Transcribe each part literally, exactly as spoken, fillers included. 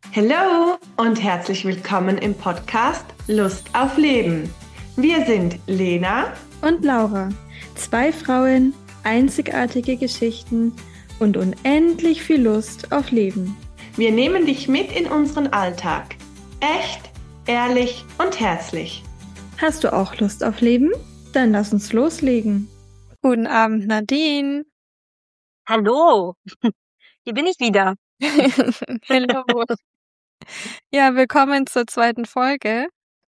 Hallo und herzlich willkommen im Podcast Lust auf Leben. Wir sind Lena und Laura, zwei Frauen, einzigartige Geschichten und unendlich viel Lust auf Leben. Wir nehmen dich mit in unseren Alltag. Echt, ehrlich und herzlich. Hast du auch Lust auf Leben? Dann lass uns loslegen. Guten Abend, Nadine. Hallo, hier bin ich wieder. Hallo. Ja, willkommen zur zweiten Folge.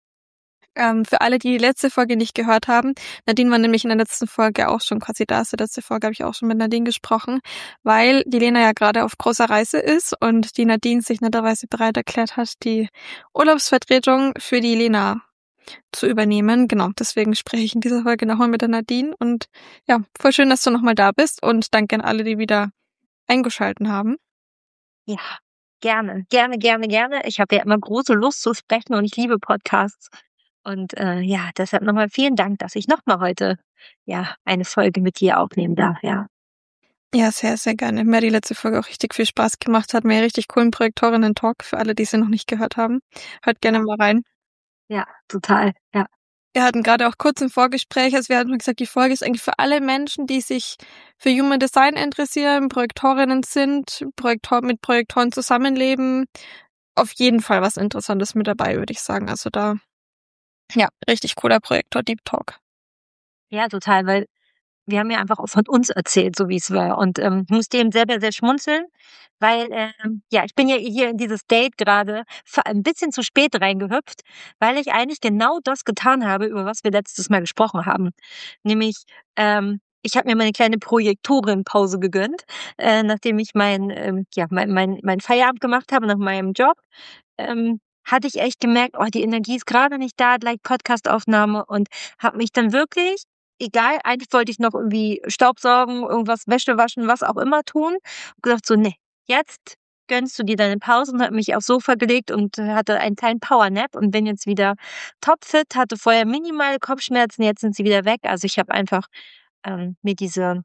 Ähm, für alle, die die letzte Folge nicht gehört haben, Nadine war nämlich in der letzten Folge auch schon quasi da. Zur letzten Folge habe ich auch schon mit Nadine gesprochen, weil die Lena ja gerade auf großer Reise ist und die Nadine sich netterweise bereit erklärt hat, die Urlaubsvertretung für die Lena zu übernehmen. Genau, deswegen spreche ich in dieser Folge nochmal mit der Nadine und ja, voll schön, dass du nochmal da bist und danke an alle, die wieder eingeschalten haben. Ja, gerne, gerne, gerne, gerne. Ich habe ja immer große Lust zu sprechen und ich liebe Podcasts. Und äh, ja, deshalb nochmal vielen Dank, dass ich nochmal heute ja eine Folge mit dir aufnehmen darf, ja. Ja, sehr, sehr gerne. Mir hat die letzte Folge auch richtig viel Spaß gemacht, hat mir richtig coolen Projektorinnen-Talk für alle, die sie noch nicht gehört haben. Hört gerne mal rein. Ja, total, ja. Wir hatten gerade auch kurz ein Vorgespräch, also wir hatten gesagt, die Folge ist eigentlich für alle Menschen, die sich für Human Design interessieren, Projektorinnen sind, Projektor mit Projektoren zusammenleben. Auf jeden Fall was Interessantes mit dabei, würde ich sagen. Also da, ja, richtig cooler Projektor Deep Talk. Ja, total, weil wir haben ja einfach auch von uns erzählt, so wie es war. Und ähm, ich musste eben selber sehr schmunzeln, weil, ähm, ja, ich bin ja hier in dieses Date gerade ein bisschen zu spät reingehüpft, weil ich eigentlich genau das getan habe, über was wir letztes Mal gesprochen haben. Nämlich, ähm, ich habe mir meine kleine Projektorenpause gegönnt, äh, nachdem ich mein, ähm, ja, mein, mein, mein Feierabend gemacht habe nach meinem Job. Ähm, hatte ich echt gemerkt, oh, die Energie ist gerade nicht da, gleich Podcastaufnahme und habe mich dann wirklich egal, eigentlich wollte ich noch irgendwie Staubsaugen, irgendwas, Wäsche waschen, was auch immer tun. Und gesagt so, nee, jetzt gönnst du dir deine Pause und habe mich aufs Sofa gelegt und hatte einen kleinen Powernap und bin jetzt wieder topfit, hatte vorher minimale Kopfschmerzen, jetzt sind sie wieder weg. Also ich habe einfach ähm, mir diese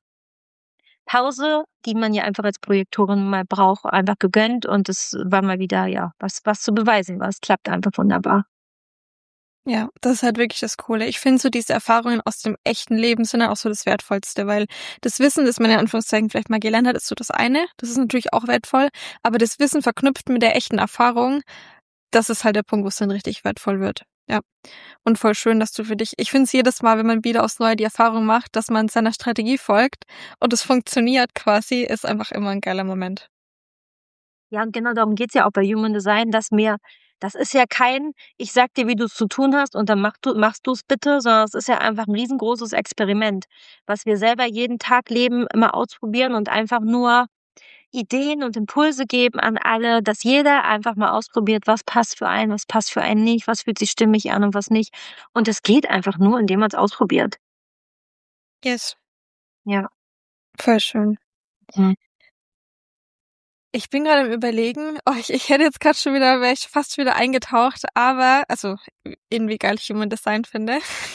Pause, die man ja einfach als Projektorin mal braucht, einfach gegönnt und es war mal wieder, ja, was, was zu beweisen war. Es klappt einfach wunderbar. Ja, das ist halt wirklich das Coole. Ich finde so diese Erfahrungen aus dem echten Leben sind dann auch so das Wertvollste, weil das Wissen, das man in Anführungszeichen vielleicht mal gelernt hat, ist so das eine. Das ist natürlich auch wertvoll, aber das Wissen verknüpft mit der echten Erfahrung, das ist halt der Punkt, wo es dann richtig wertvoll wird. Ja, und voll schön, dass du für dich, ich finde es jedes Mal, wenn man wieder aufs Neue die Erfahrung macht, dass man seiner Strategie folgt und es funktioniert quasi, ist einfach immer ein geiler Moment. Ja, und genau darum geht's ja auch bei Human Design, dass mir das ist ja kein, ich sag dir, wie du es zu tun hast und dann mach du, machst du es bitte, sondern es ist ja einfach ein riesengroßes Experiment, was wir selber jeden Tag leben, immer ausprobieren und einfach nur Ideen und Impulse geben an alle, dass jeder einfach mal ausprobiert, was passt für einen, was passt für einen nicht, was fühlt sich stimmig an und was nicht. Und es geht einfach nur, indem man es ausprobiert. Yes. Ja. Voll schön. Mhm. Ich bin gerade im Überlegen, oh, ich, ich hätte jetzt gerade schon wieder, wäre ich fast wieder eingetaucht, aber, also, irgendwie geil ich Human Design finde.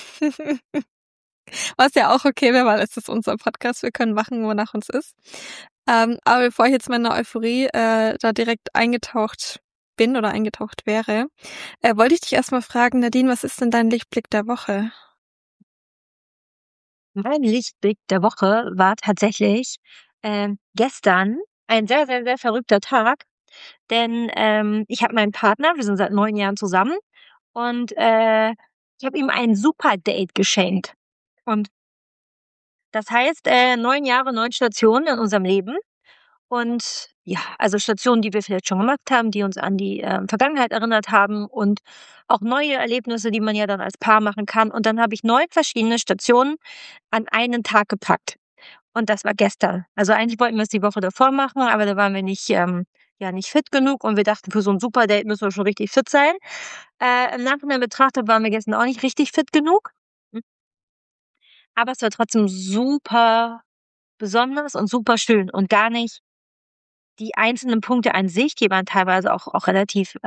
Was ja auch okay wäre, weil es ist unser Podcast, wir können machen, wonach uns ist. Ähm, aber bevor ich jetzt meiner Euphorie äh, da direkt eingetaucht bin oder eingetaucht wäre, äh, wollte ich dich erstmal fragen, Nadine, was ist denn dein Lichtblick der Woche? Mein Lichtblick der Woche war tatsächlich äh, gestern ein sehr, sehr, sehr verrückter Tag, denn ähm, ich habe meinen Partner, wir sind seit neun Jahren zusammen und äh, ich habe ihm ein super Date geschenkt. Und das heißt, äh, neun Jahre, neun Stationen in unserem Leben. Und ja, also Stationen, die wir vielleicht schon gemacht haben, die uns an die äh, Vergangenheit erinnert haben und auch neue Erlebnisse, die man ja dann als Paar machen kann. Und dann habe ich neun verschiedene Stationen an einen Tag gepackt. Und das war gestern. Also eigentlich wollten wir es die Woche davor machen, aber da waren wir nicht, ähm, ja, nicht fit genug und wir dachten, für so ein Superdate müssen wir schon richtig fit sein. Äh, im Nachhinein betrachtet waren wir gestern auch nicht richtig fit genug. Aber es war trotzdem super besonders und super schön und gar nicht die einzelnen Punkte an sich, die waren teilweise auch, auch relativ ähm,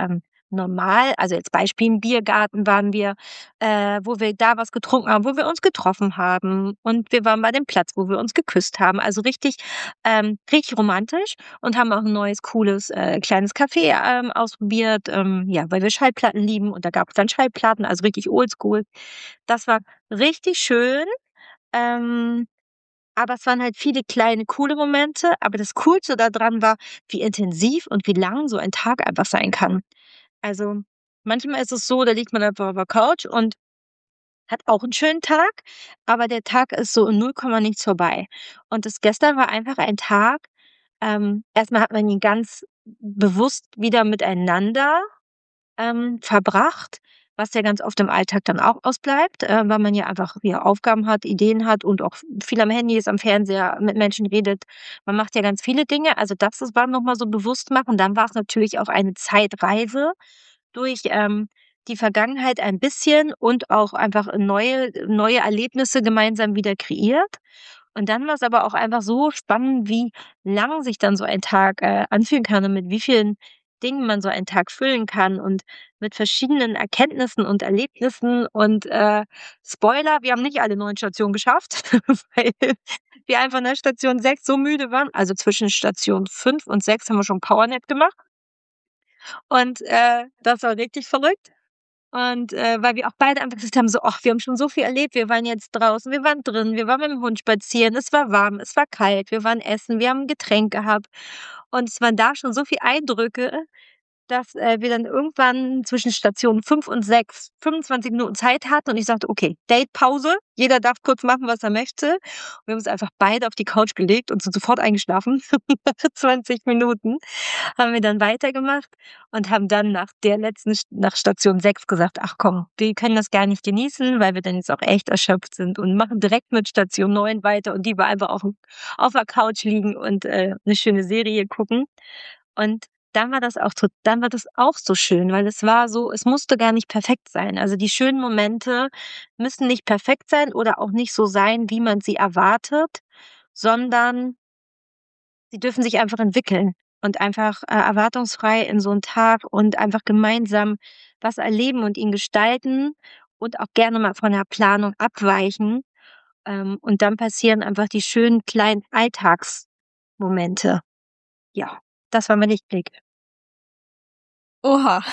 normal, also jetzt Beispiel im Biergarten waren wir, äh, wo wir da was getrunken haben, wo wir uns getroffen haben und wir waren bei dem Platz, wo wir uns geküsst haben. Also richtig, ähm, richtig romantisch und haben auch ein neues, cooles, äh, kleines Café, ähm, ausprobiert, ähm, ja, weil wir Schallplatten lieben und da gab es dann Schallplatten, also richtig oldschool. Das war richtig schön, ähm, aber es waren halt viele kleine, coole Momente. Aber das Coolste da dran war, wie intensiv und wie lang so ein Tag einfach sein kann. Also, manchmal ist es so, da liegt man einfach auf der Couch und hat auch 'n schönen Tag, aber der Tag ist so in null Komma nichts vorbei. Und das gestern war einfach ein Tag, ähm, erst mal hat man ihn ganz bewusst wieder miteinander, ähm, verbracht, was ja ganz oft im Alltag dann auch ausbleibt, äh, weil man ja einfach, ja, Aufgaben hat, Ideen hat und auch viel am Handy ist, am Fernseher, mit Menschen redet. Man macht ja ganz viele Dinge. Also, das das war noch mal so bewusst machen. Dann war's natürlich auch eine Zeitreise durch, ähm, die Vergangenheit ein bisschen und auch einfach neue neue Erlebnisse gemeinsam wieder kreiert. Und dann war's aber auch einfach so spannend, wie lang sich dann so ein Tag, äh, anfühlen kann und mit wie vielen Dingen man so einen Tag füllen kann und mit verschiedenen Erkenntnissen und Erlebnissen und, äh, Spoiler, wir haben nicht alle neun Stationen geschafft, weil wir einfach nach Station sechs so müde waren. Also, zwischen Station fünf und sechs haben wir schon Powernap gemacht. Und, äh, das war richtig verrückt. Und, äh, weil wir auch beide einfach gesagt haben, so: „Och, wir haben schon so viel erlebt. Wir waren jetzt draußen, wir waren drin, wir waren mit dem Hund spazieren, es war warm, es war kalt, wir waren essen, wir haben 'n Getränk gehabt.“ Und es waren da schon so viel Eindrücke, dass, äh, wir dann irgendwann zwischen Station fünf und sechs fünfundzwanzig Minuten Zeit hatten und ich sagte: „Okay, Date-Pause. Jeder darf kurz machen, was er möchte.“ Und wir haben uns einfach beide auf die Couch gelegt und sind sofort eingeschlafen. Nach zwanzig Minuten haben wir dann weitergemacht und haben dann nach der letzten St nach Station sechs gesagt: „Ach komm, wir können das gar nicht genießen, weil wir dann jetzt auch echt erschöpft sind und machen direkt mit Station neun weiter.“ Und die war einfach aufm auf der Couch liegen und, äh, 'ne schöne Serie gucken. Und dann war das auch to dann war das auch so schön, weil es war so es musste gar nicht perfekt sein. Also, die schönen Momente müssen nicht perfekt sein oder auch nicht so sein, wie man sie erwartet, sondern sie dürfen sich einfach entwickeln und einfach, äh, erwartungsfrei in so 'n Tag und einfach gemeinsam was erleben und ihn gestalten und auch gerne mal von der Planung abweichen. Ähm, und dann passieren einfach die schönen kleinen Alltagsmomente. Ja, das war mein Lichtblick. Oha.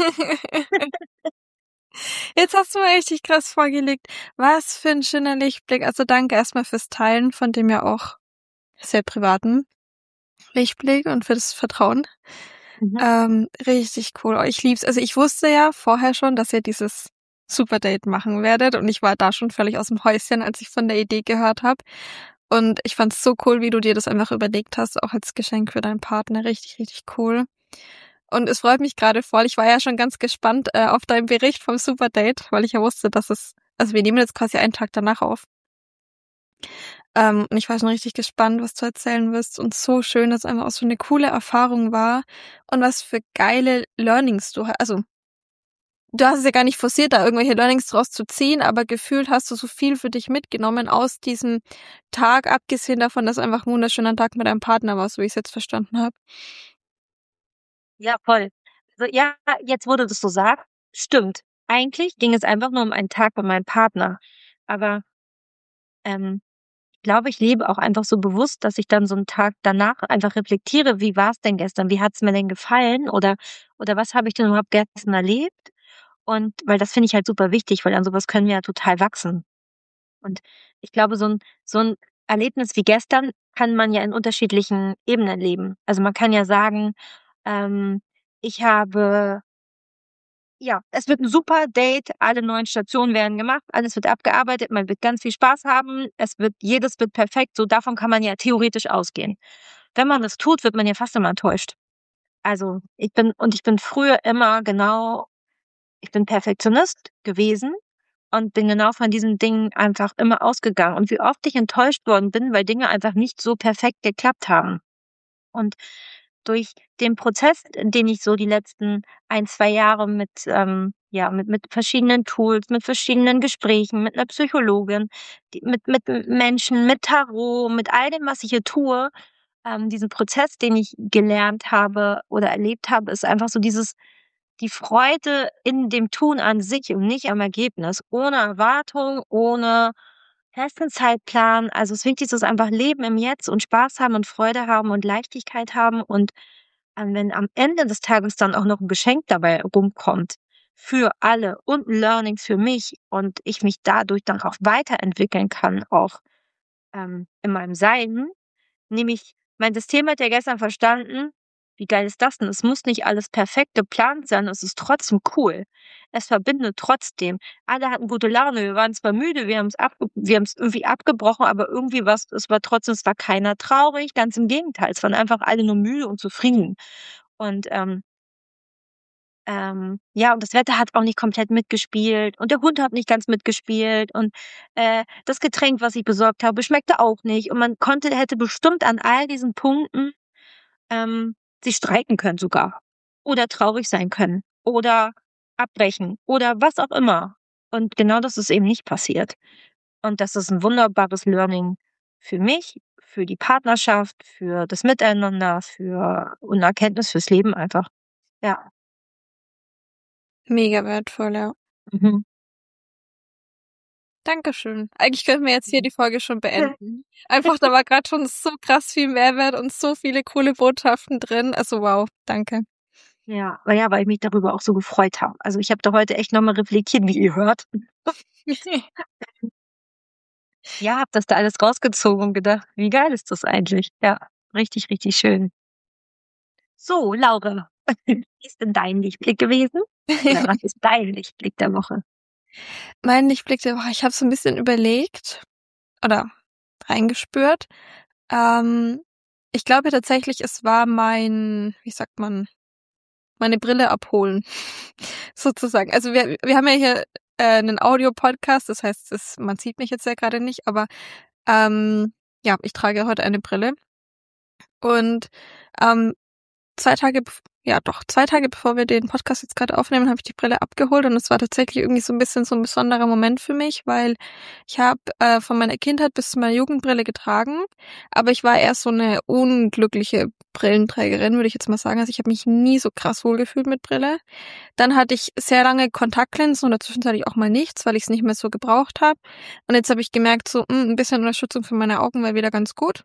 Jetzt hast du mir richtig krass vorgelegt. Was für 'n schöner Lichtblick. Also, danke erst mal fürs Teilen von dem ja auch sehr privaten Lichtblick und für das Vertrauen. Mhm. Ähm, richtig cool. Oh, ich lieb's. Also, ich wusste ja vorher schon, dass ihr dieses Superdate machen werdet und ich war da schon völlig aus'm Häuschen, als ich von der Idee gehört habe. Und ich fand's so cool, wie du dir das einfach überlegt hast, auch als Geschenk für deinen Partner. Richtig, richtig cool. Und es freut mich grade voll. Ich war ja schon ganz gespannt, äh, auf deinen Bericht vom Superdate, weil ich ja wusste, dass es also, wir nehmen jetzt quasi einen Tag danach auf. Ähm, und ich war schon richtig gespannt, was du erzählen wirst und so schön, dass es einfach auch so 'ne coole Erfahrung war und was für geile Learnings du ha also du hast es ja gar nicht forciert, da irgendwelche Learnings draus zu ziehen, aber gefühlt hast du so viel für dich mitgenommen aus diesem Tag, abgesehen davon, dass einfach 'n wunderschöner Tag mit deinem Partner war, so wie ich's jetzt verstanden habe. Ja, voll. So, ja, jetzt, wo du das so sagst, stimmt. Eigentlich ging es einfach nur um einen Tag mit meinem Partner. Aber, ähm, ich glaube, ich lebe auch einfach so bewusst, dass ich dann so 'n Tag danach einfach reflektiere: „Wie war's denn gestern? Wie hat's mir denn gefallen? Oder oder was habe ich denn überhaupt gestern erlebt?“ Und weil das finde ich halt super wichtig, weil an so was können wir ja total wachsen. Und ich glaube, so 'n so 'n Erlebnis wie gestern kann man ja in unterschiedlichen Ebenen leben. Also, man kann ja sagen, ähm, ich habe ja, es wird 'n super Date, alle neun Stationen werden gemacht, alles wird abgearbeitet, man wird ganz viel Spaß haben, es wird jedes wird perfekt, so davon kann man ja theoretisch ausgehen. Wenn man das tut, wird man ja fast immer enttäuscht. Also, ich bin und ich bin früher immer genau ich bin Perfektionist gewesen und bin genau von diesen Dingen einfach immer ausgegangen. Und wie oft ich enttäuscht worden bin, weil Dinge einfach nicht so perfekt geklappt haben. Und durch den Prozess, den ich so die letzten ein, zwei Jahre mit, ähm ja, mit mit verschiedenen Tools, mit verschiedenen Gesprächen, mit 'ner Psychologin, die mit mit M Menschen, mit Tarot, mit all dem, was ich hier tue, ähm, diesen Prozess, den ich gelernt habe oder erlebt habe, ist einfach so dieses die Freude in dem Tun an sich und nicht am Ergebnis, ohne Erwartung, ohne festen Zeitplan. Also das Wichtigste ist einfach Leben im Jetzt und Spaß haben und Freude haben und Leichtigkeit haben. Und ähm, wenn am Ende des Tages dann auch noch ein Geschenk dabei rumkommt, für alle und ein Learning für mich und ich mich dadurch dann auch weiterentwickeln kann, auch ähm, in meinem Sein, nämlich mein System hat ja gestern verstanden, wie geil ist das denn? Es muss nicht alles perfekt geplant sein, es ist trotzdem cool. Es verbindet trotzdem. Alle hatten gute Laune, wir waren zwar müde, wir haben es abge wir haben es irgendwie abgebrochen, aber irgendwie war's es war trotzdem es war keiner traurig, ganz im Gegenteil. Es waren einfach alle nur müde und zufrieden. Und, ähm ähm, ja, und das Wetter hat auch nicht komplett mitgespielt und der Hund hat nicht ganz mitgespielt und, äh, das Getränk, was ich besorgt habe, schmeckte auch nicht. Und man konnte hätte bestimmt an all diesen Punkten, ähm, sich streiten können sogar oder traurig sein können oder abbrechen oder was auch immer. Und genau das ist eben nicht passiert. Und das ist ein wunderbares Learning für mich, für die Partnerschaft, für das Miteinander, für und 'ne Erkenntnis fürs Leben einfach. Ja. Mega wertvoll, ja. Mhm. Dankeschön. Eigentlich könnten wir jetzt hier die Folge schon beenden. Einfach, da war gerade schon so krass viel Mehrwert und so viele coole Botschaften drin. Also wow, danke. Ja, aber ja, weil ich mich darüber auch so gefreut habe. Also, ich habe da heute echt noch mal reflektiert, wie ihr hört. Ja, habe das da alles rausgezogen und gedacht: „Wie geil ist das eigentlich?“ Ja, richtig, richtig schön. So, Laura, wie ist denn dein Lichtblick gewesen? Oder was ist dein Lichtblick der Woche? Mein Lichtblick der Woche, ich habe so ein bisschen überlegt oder reingespürt. Ähm, ich glaube tatsächlich, es war mein, wie sagt man, meine Brille abholen, sozusagen. Also wir, wir haben ja hier äh, einen Audio-Podcast, das heißt, es, man sieht mich jetzt ja gerade nicht, aber ähm, ja, ich trage heute eine Brille. Und ähm, zwei Tage, bev- ja doch, zwei Tage bevor wir den Podcast jetzt gerade aufnehmen, habe ich die Brille abgeholt und es war tatsächlich irgendwie so ein bisschen so ein besonderer Moment für mich, weil ich habe äh, von meiner Kindheit bis zu meiner Jugend Brille getragen, aber ich war eher so eine unglückliche Brillenträgerin, würde ich jetzt mal sagen. Also ich habe mich nie so krass wohlgefühlt mit Brille. Dann hatte ich sehr lange Kontaktlinsen und dazwischen hatte ich auch mal nichts, weil ich es nicht mehr so gebraucht habe. Und jetzt habe ich gemerkt, so mh, ein bisschen Unterstützung für meine Augen wäre wieder ganz gut.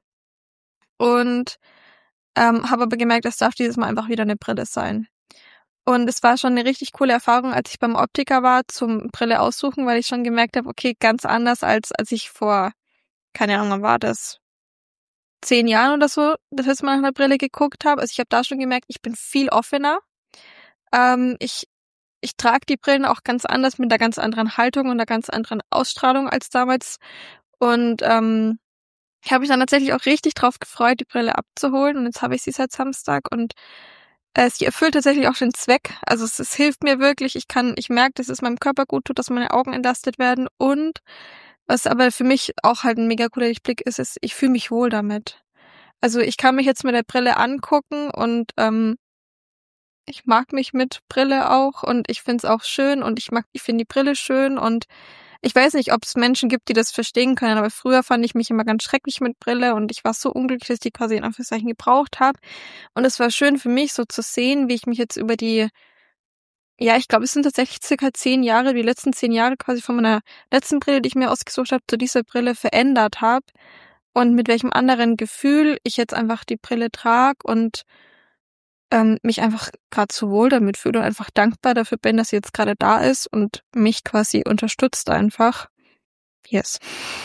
Und ähm, habe aber gemerkt, es darf dieses Mal einfach wieder eine Brille sein. Und es war schon eine richtig coole Erfahrung, als ich beim Optiker war zum Brille aussuchen, weil ich schon gemerkt habe, okay, ganz anders als als ich vor, keine Ahnung, wann war das, zehn Jahren oder so, das letzte Mal nach einer Brille geguckt habe. Also ich habe da schon gemerkt, ich bin viel offener. Ähm, ich ich trage die Brillen auch ganz anders mit einer ganz anderen Haltung und einer ganz anderen Ausstrahlung als damals. Und ähm, ich habe mich dann tatsächlich auch richtig drauf gefreut, die Brille abzuholen. Und jetzt habe ich sie seit Samstag und äh, sie erfüllt tatsächlich auch den Zweck. Also es, es hilft mir wirklich. Ich kann, ich merke, dass es meinem Körper gut tut, dass meine Augen entlastet werden. Und was aber für mich auch halt ein mega cooler Lichtblick ist, ist, ich fühle mich wohl damit. Also ich kann mich jetzt mit der Brille angucken und ähm, ich mag mich mit Brille auch und ich find's auch schön und ich mag, ich finde die Brille schön und ich weiß nicht, ob es Menschen gibt, die das verstehen können, aber früher fand ich mich immer ganz schrecklich mit Brille und ich war so unglücklich, dass ich die quasi in Anführungszeichen gebraucht habe. Und es war schön für mich so zu sehen, wie ich mich jetzt über die, ja, ich glaube, es sind tatsächlich circa zehn Jahre, die letzten zehn Jahre quasi von meiner letzten Brille, die ich mir ausgesucht habe, zu dieser Brille verändert habe und mit welchem anderen Gefühl ich jetzt einfach die Brille trage und ähm, mich einfach gerade so wohl damit fühle und einfach dankbar dafür bin, dass sie jetzt gerade da ist und mich quasi unterstützt einfach. Yes.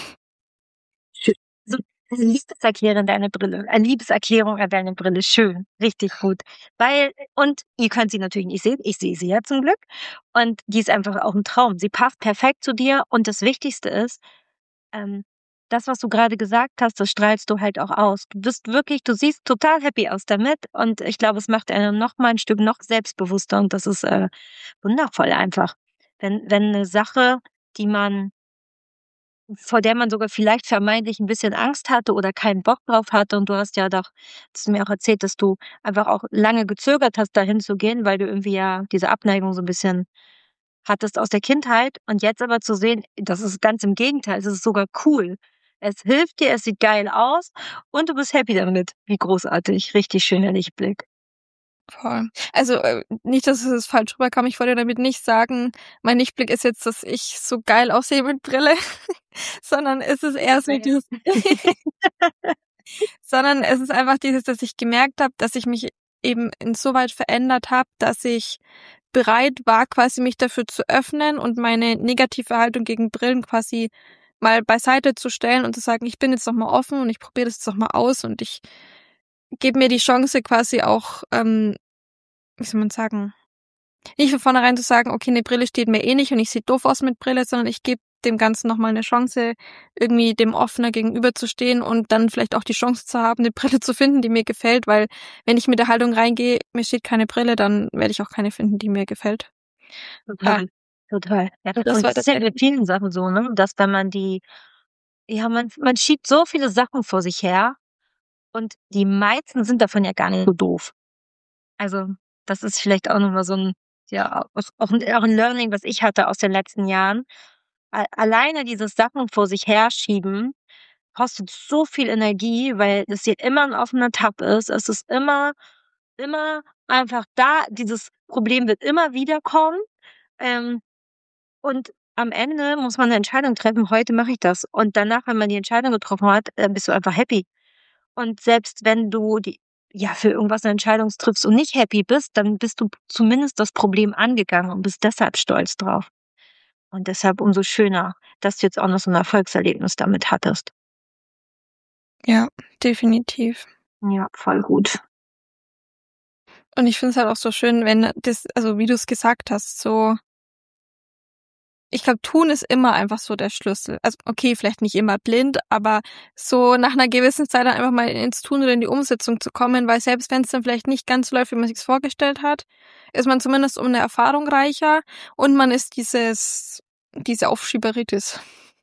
Schön. So eine Liebeserklärung an deine Brille. Eine Liebeserklärung an deine Brille. Schön. Richtig gut. Weil, und ihr könnt sie natürlich nicht sehen. Ich sehe sie ja zum Glück. Und die ist einfach auch ein Traum. Sie passt perfekt zu dir. Und das Wichtigste ist, ähm, das, was du gerade gesagt hast, das strahlst du halt auch aus. Du bist wirklich, du siehst total happy aus damit. Und ich glaube, es macht einen noch mal ein Stück noch selbstbewusster. Und das ist äh, wundervoll einfach. Wenn, wenn eine Sache, die man vor der man sogar vielleicht vermeintlich ein bisschen Angst hatte oder keinen Bock drauf hatte. Und du hast ja doch hast du mir auch erzählt, dass du einfach auch lange gezögert hast, dahin zu gehen, weil du irgendwie ja diese Abneigung so ein bisschen hattest aus der Kindheit. Und jetzt aber zu sehen, das ist ganz im Gegenteil, es ist sogar cool. Es hilft dir, es sieht geil aus und du bist happy damit. Wie großartig, richtig schöner Lichtblick. Voll. Also äh, nicht, dass es falsch rüberkam. Ich wollte damit nicht sagen, mein Lichtblick ist jetzt, dass ich so geil aussehe mit Brille, sondern es ist eher so dieses, sondern es ist einfach dieses, dass ich gemerkt habe, dass ich mich eben insoweit verändert habe, dass ich bereit war, quasi mich dafür zu öffnen und meine negative Haltung gegen Brillen quasi mal beiseite zu stellen und zu sagen, ich bin jetzt noch mal offen und ich probiere das jetzt noch mal aus und ich gebe mir die Chance quasi auch, ähm, wie soll man sagen, nicht von vornherein zu sagen, okay, eine Brille steht mir eh nicht und ich sehe doof aus mit Brille, sondern ich gebe dem Ganzen nochmal eine Chance, irgendwie dem offener gegenüberzustehen und dann vielleicht auch die Chance zu haben, eine Brille zu finden, die mir gefällt, weil wenn ich mit der Haltung reingehe, mir steht keine Brille, dann werde ich auch keine finden, die mir gefällt. Total, total. Ja, Das und war das ist ja das. mit vielen Sachen so, ne? Dass wenn man die, ja, man, man schiebt so viele Sachen vor sich her und die meisten sind davon ja gar nicht so doof. Also, das ist vielleicht auch nochmal so ein, ja, auch, auch ein, auch ein Learning, was ich hatte aus den letzten Jahren. A- Alleine dieses Sachen vor sich herschieben kostet so viel Energie, weil es hier immer ein offener Tab ist. Es ist immer, immer einfach da. Dieses Problem wird immer wieder kommen. Ähm, und am Ende muss man eine Entscheidung treffen. Heute mache ich das. Und danach, wenn man die Entscheidung getroffen hat, äh, bist du einfach happy. Und selbst wenn du die, ja, für irgendwas eine Entscheidung triffst und nicht happy bist, dann bist du zumindest das Problem angegangen und bist deshalb stolz drauf. Und deshalb umso schöner, dass du jetzt auch noch so ein Erfolgserlebnis damit hattest. Ja, definitiv. Ja, voll gut. Und ich finde es halt auch so schön, wenn das, also wie du es gesagt hast, so, ich glaube, tun ist immer einfach so der Schlüssel. Also okay, vielleicht nicht immer blind, aber so nach einer gewissen Zeit dann einfach mal ins Tun oder in die Umsetzung zu kommen, weil selbst wenn es dann vielleicht nicht ganz so läuft, wie man sich's vorgestellt hat, ist man zumindest um eine Erfahrung reicher und man ist dieses, diese Aufschieberitis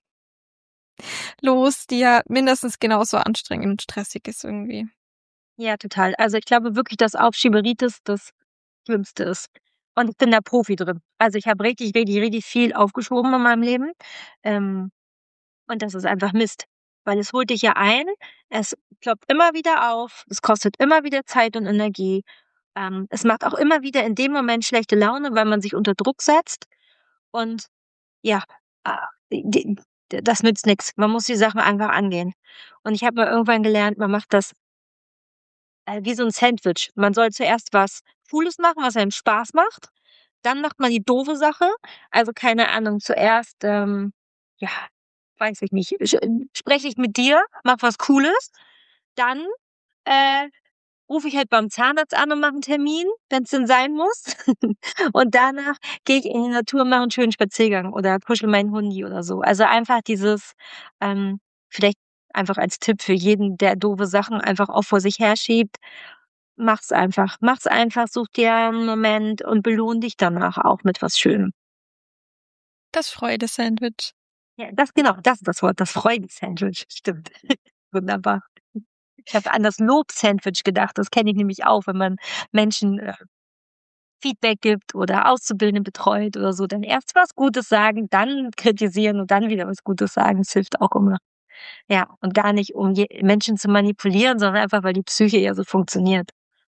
los, die ja mindestens genauso anstrengend und stressig ist irgendwie. Ja, total. Also ich glaube wirklich, dass Aufschieberitis das Schlimmste ist. Und ich bin da Profi drin. Also ich habe richtig, richtig, richtig viel aufgeschoben in meinem Leben. Ähm, und das ist einfach Mist. Weil es holt dich ja ein, es ploppt immer wieder auf, es kostet immer wieder Zeit und Energie. Ähm, es macht auch immer wieder in dem Moment schlechte Laune, weil man sich unter Druck setzt. Und ja, ah, die, die, das nützt nichts. Man muss die Sachen einfach angehen. Und ich habe mal irgendwann gelernt, man macht das äh, wie so ein Sandwich. Man soll zuerst was Cooles machen, was einem Spaß macht. Dann macht man die doofe Sache. Also, keine Ahnung, zuerst, ähm, ja, weiß ich nicht, sch spreche ich mit dir, mache was Cooles. Dann, äh, rufe ich halt beim Zahnarzt an und mache 'n Termin, wenn's denn sein muss. Und danach gehe ich in die Natur und mache 'n schönen Spaziergang oder kuschel meinen Hundi oder so. Also, einfach dieses, ähm vielleicht einfach als Tipp für jeden, der doofe Sachen einfach auch vor sich herschiebt: Mach's einfach. Mach's einfach, such dir 'n Moment und belohn dich danach auch mit was Schönem. Das Freude-Sandwich. Ja, das genau, das ist das Wort, das Freuden-Sandwich, stimmt. Wunderbar. Ich habe an das Lob-Sandwich gedacht, das kenne ich nämlich auch, wenn man Menschen, äh, Feedback gibt oder Auszubildende betreut oder so, dann erst was Gutes sagen, dann kritisieren und dann wieder was Gutes sagen. Das hilft auch immer. Ja, und gar nicht, um je Menschen zu manipulieren, sondern einfach, weil die Psyche ja so funktioniert.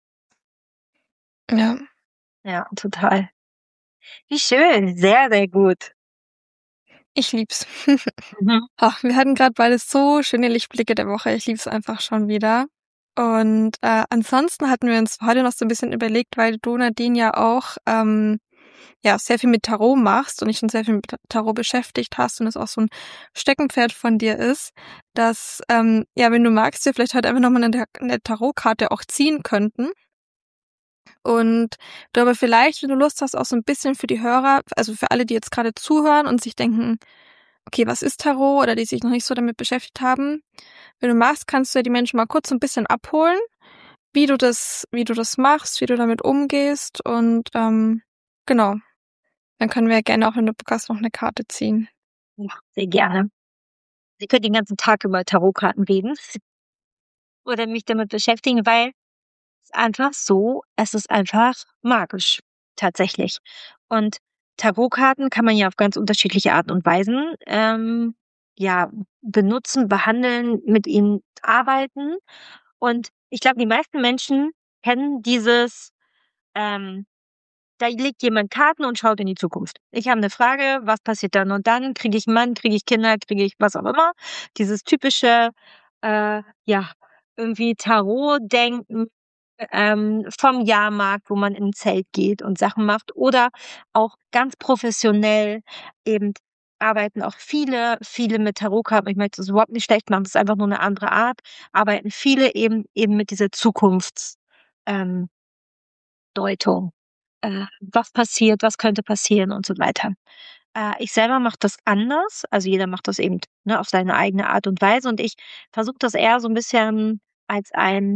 Ja. Ja, total. Wie schön, sehr, sehr gut. Ich lieb's. Mhm. Ach, wir hatten gerade beide so schöne Lichtblicke der Woche. Ich lieb's einfach schon wieder. Und äh, ansonsten hatten wir uns heute noch so ein bisschen überlegt, weil du, Nadine, ja auch ähm, ja sehr viel mit Tarot machst und dich schon sehr viel mit Tarot beschäftigt hast und es auch so ein Steckenpferd von dir ist, dass, ähm, ja, wenn du magst, wir vielleicht heute einfach nochmal eine, eine Tarotkarte auch ziehen könnten. Und du aber vielleicht, wenn du Lust hast, auch so ein bisschen für die Hörer, also für alle, die jetzt gerade zuhören und sich denken, okay, was ist Tarot oder die sich noch nicht so damit beschäftigt haben. Wenn du magst, kannst du ja die Menschen mal kurz so ein bisschen abholen, wie du das, wie du das machst, wie du damit umgehst und ähm, genau, dann können wir ja gerne auch in der Podcast noch eine Karte ziehen. Ja, sehr gerne. Sie können den ganzen Tag über Tarotkarten reden oder mich damit beschäftigen, weil es einfach so es ist einfach magisch, tatsächlich. Und Tarotkarten kann man ja auf ganz unterschiedliche Arten und Weisen, ähm, ja, benutzen, behandeln, mit ihnen arbeiten. Und ich glaube, die meisten Menschen kennen dieses ähm, da legt jemand Karten und schaut in die Zukunft. Ich habe eine Frage, was passiert dann und dann? Kriege ich einen Mann, kriege ich Kinder, kriege ich was auch immer? Dieses typische, äh, ja, irgendwie Tarot-Denken ähm, vom Jahrmarkt, wo man in ein Zelt geht und Sachen macht. Oder auch ganz professionell eben arbeiten auch viele, viele mit Tarotkarten. Ich möchte das überhaupt nicht schlecht machen, das ist einfach nur eine andere Art. Arbeiten viele eben eben mit dieser Zukunfts, ähm, Deutung. Äh, was passiert, was könnte passieren und so weiter. Äh, ich selber mache das anders. Also jeder macht das eben, ne, auf seine eigene Art und Weise. Und ich versuche das eher so ein bisschen als ein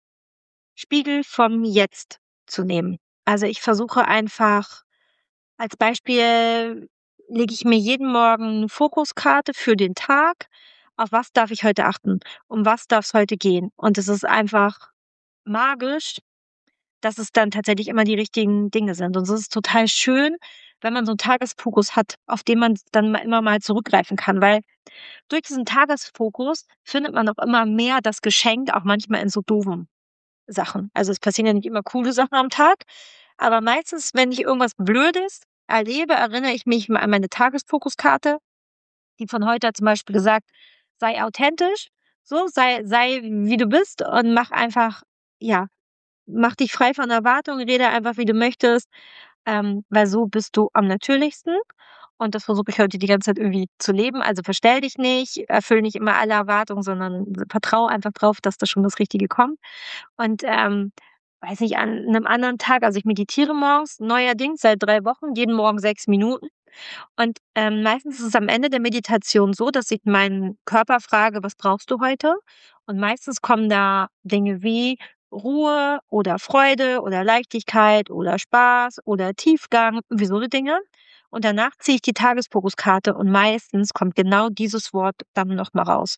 Spiegel vom Jetzt zu nehmen. Also ich versuche einfach, als Beispiel lege ich mir jeden Morgen 'ne Fokuskarte für den Tag. Auf was darf ich heute achten? Um was darf es heute gehen? Und es ist einfach magisch, dass es dann tatsächlich immer die richtigen Dinge sind. Und es ist total schön, wenn man so 'n Tagesfokus hat, auf den man dann ma immer mal zurückgreifen kann, weil durch diesen Tagesfokus findet man auch immer mehr das Geschenk, auch manchmal in so doofen Sachen. Also, es passieren ja nicht immer coole Sachen am Tag, aber meistens, wenn ich irgendwas Blödes erlebe, erinnere ich mich mal an meine Tagesfokuskarte, die von heute hat zum Beispiel gesagt: „Sei authentisch, so, sei sei wie du bist und mach einfach ja, mach dich frei von Erwartungen, rede einfach, wie du möchtest, ähm, weil so bist du am natürlichsten.“ Und das versuche ich heute die ganze Zeit irgendwie zu leben. Also, verstell dich nicht, erfüll nicht immer alle Erwartungen, sondern vertraue einfach drauf, dass da schon das Richtige kommt. Und, ähm, weiß nicht, an 'nem anderen Tag, also, ich meditiere morgens neuerdings seit drei Wochen, jeden Morgen sechs Minuten. Und, ähm, meistens ist es am Ende der Meditation so, dass ich meinen Körper frage: „Was brauchst du heute?“ Und meistens kommen da Dinge wie Ruhe oder Freude oder Leichtigkeit oder Spaß oder Tiefgang, irgendwie so 'ne Dinge. Und danach ziehe ich die Tagesfokuskarte und meistens kommt genau dieses Wort dann noch mal raus.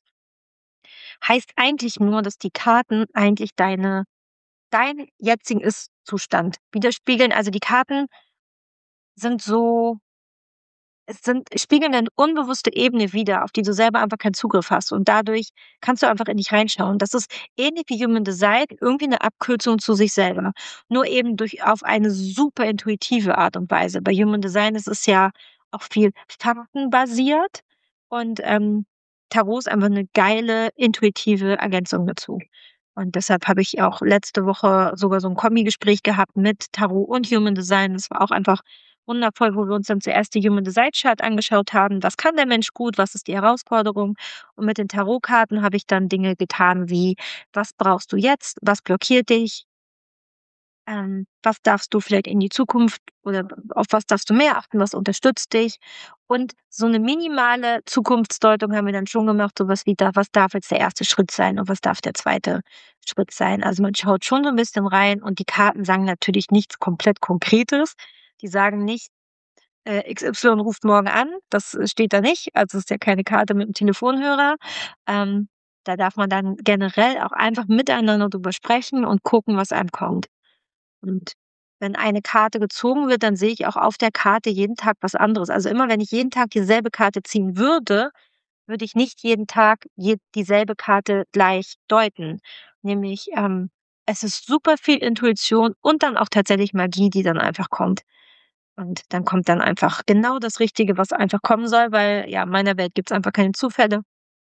Heißt eigentlich nur, dass die Karten eigentlich deine deinen jetzigen Ist-Zustand widerspiegeln. Also, die Karten sind so es sind spiegeln 'ne unbewusste Ebene wider, auf die du selber einfach keinen Zugriff hast. Und dadurch kannst du einfach in dich reinschauen. Das ist ähnlich wie Human Design, irgendwie 'ne Abkürzung zu sich selber. Nur eben durch auf eine super intuitive Art und Weise. Bei Human Design ist es ja auch viel faktenbasiert und, ähm, Tarot ist einfach 'ne geile intuitive Ergänzung dazu. Und deshalb habe ich auch letzte Woche sogar so 'n Kombigespräch gehabt mit Tarot und Human Design. Das war auch einfach wundervoll, wo wir uns dann zuerst die Human Design Chart angeschaut haben. Was kann der Mensch gut? Was ist die Herausforderung? Und mit den Tarotkarten habe ich dann Dinge getan wie: Was brauchst du jetzt? Was blockiert dich? Ähm, was darfst du vielleicht in die Zukunft oder auf was darfst du mehr achten? Was unterstützt dich? Und so 'ne minimale Zukunftsdeutung haben wir dann schon gemacht, so was wie da was darf jetzt der erste Schritt sein und was darf der zweite Schritt sein? Also, man schaut schon so 'n bisschen rein und die Karten sagen natürlich nichts komplett Konkretes. Die sagen nicht, äh, X Y ruft morgen an. Das, äh, steht da nicht. Also, es ist ja keine Karte mit 'm Telefonhörer. Ähm, da darf man dann generell auch einfach miteinander drüber sprechen und gucken, was einem kommt. Und wenn eine Karte gezogen wird, dann sehe ich auch auf der Karte jeden Tag was anderes. Also, immer wenn ich jeden Tag dieselbe Karte ziehen würde, würde ich nicht jeden Tag je dieselbe Karte gleich deuten. Nämlich, ähm, es ist super viel Intuition und dann auch tatsächlich Magie, die dann einfach kommt. Und dann kommt dann einfach genau das Richtige, was einfach kommen soll, weil, ja, in meiner Welt gibt's einfach keine Zufälle.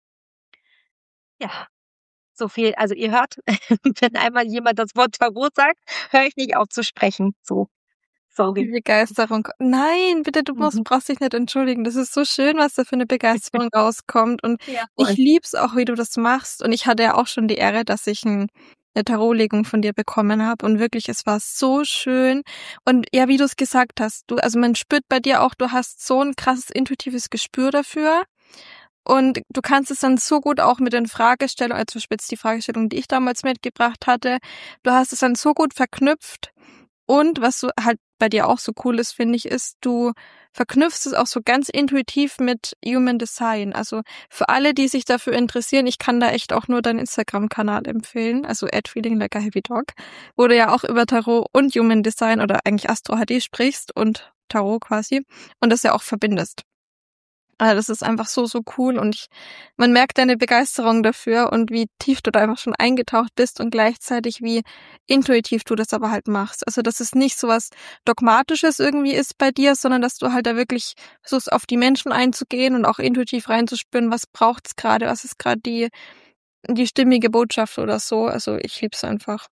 Ja, so viel. Also, ihr hört, wenn einmal jemand das Wort Tarot sagt, höre ich nicht auf zu sprechen. So, Die sorry. Begeisterung. Nein, bitte, du musst Mhm. brauchst dich nicht entschuldigen. Das ist so schön, was da für 'ne Begeisterung rauskommt. Und Ja, ich voll. liebe es auch, wie du das machst. Und ich hatte ja auch schon die Ehre, dass ich 'n 'ne Tarotlegung von dir bekommen habe. Und wirklich, es war so schön. Und ja, wie du's gesagt hast, du also, man spürt bei dir auch, du hast so 'n krasses intuitives Gespür dafür. Und du kannst es dann so gut auch mit den Fragestellungen, also, zum Beispiel jetzt die Fragestellung, die ich damals mitgebracht hatte, du hast es dann so gut verknüpft. Und was so halt bei dir auch so cool ist, finde ich, ist, du verknüpfst es auch so ganz intuitiv mit Human Design. Also, für alle, die sich dafür interessieren, ich kann da echt auch nur deinen Instagram-Kanal empfehlen, also at feeling like a heavy dog, wo du ja auch über Tarot und Human Design oder eigentlich Astro H D sprichst und Tarot quasi und das ja auch verbindest. Also das ist einfach so, so cool und ich, man merkt deine Begeisterung dafür und wie tief du da einfach schon eingetaucht bist und gleichzeitig wie intuitiv du das aber halt machst. Also dass es nicht so was Dogmatisches irgendwie ist bei dir, sondern dass du halt da wirklich versuchst, auf die Menschen einzugehen und auch intuitiv reinzuspüren, was braucht's gerade, was ist gerade die, die stimmige Botschaft oder so. Also ich lieb's einfach.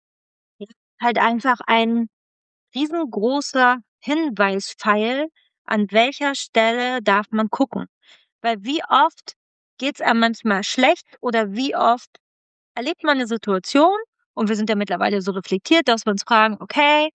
Halt einfach ein riesengroßer Hinweispfeil, an welcher Stelle darf man gucken. Weil wie oft geht's einem manchmal schlecht oder wie oft erlebt man eine Situation und wir sind ja mittlerweile so reflektiert, dass wir uns fragen, okay,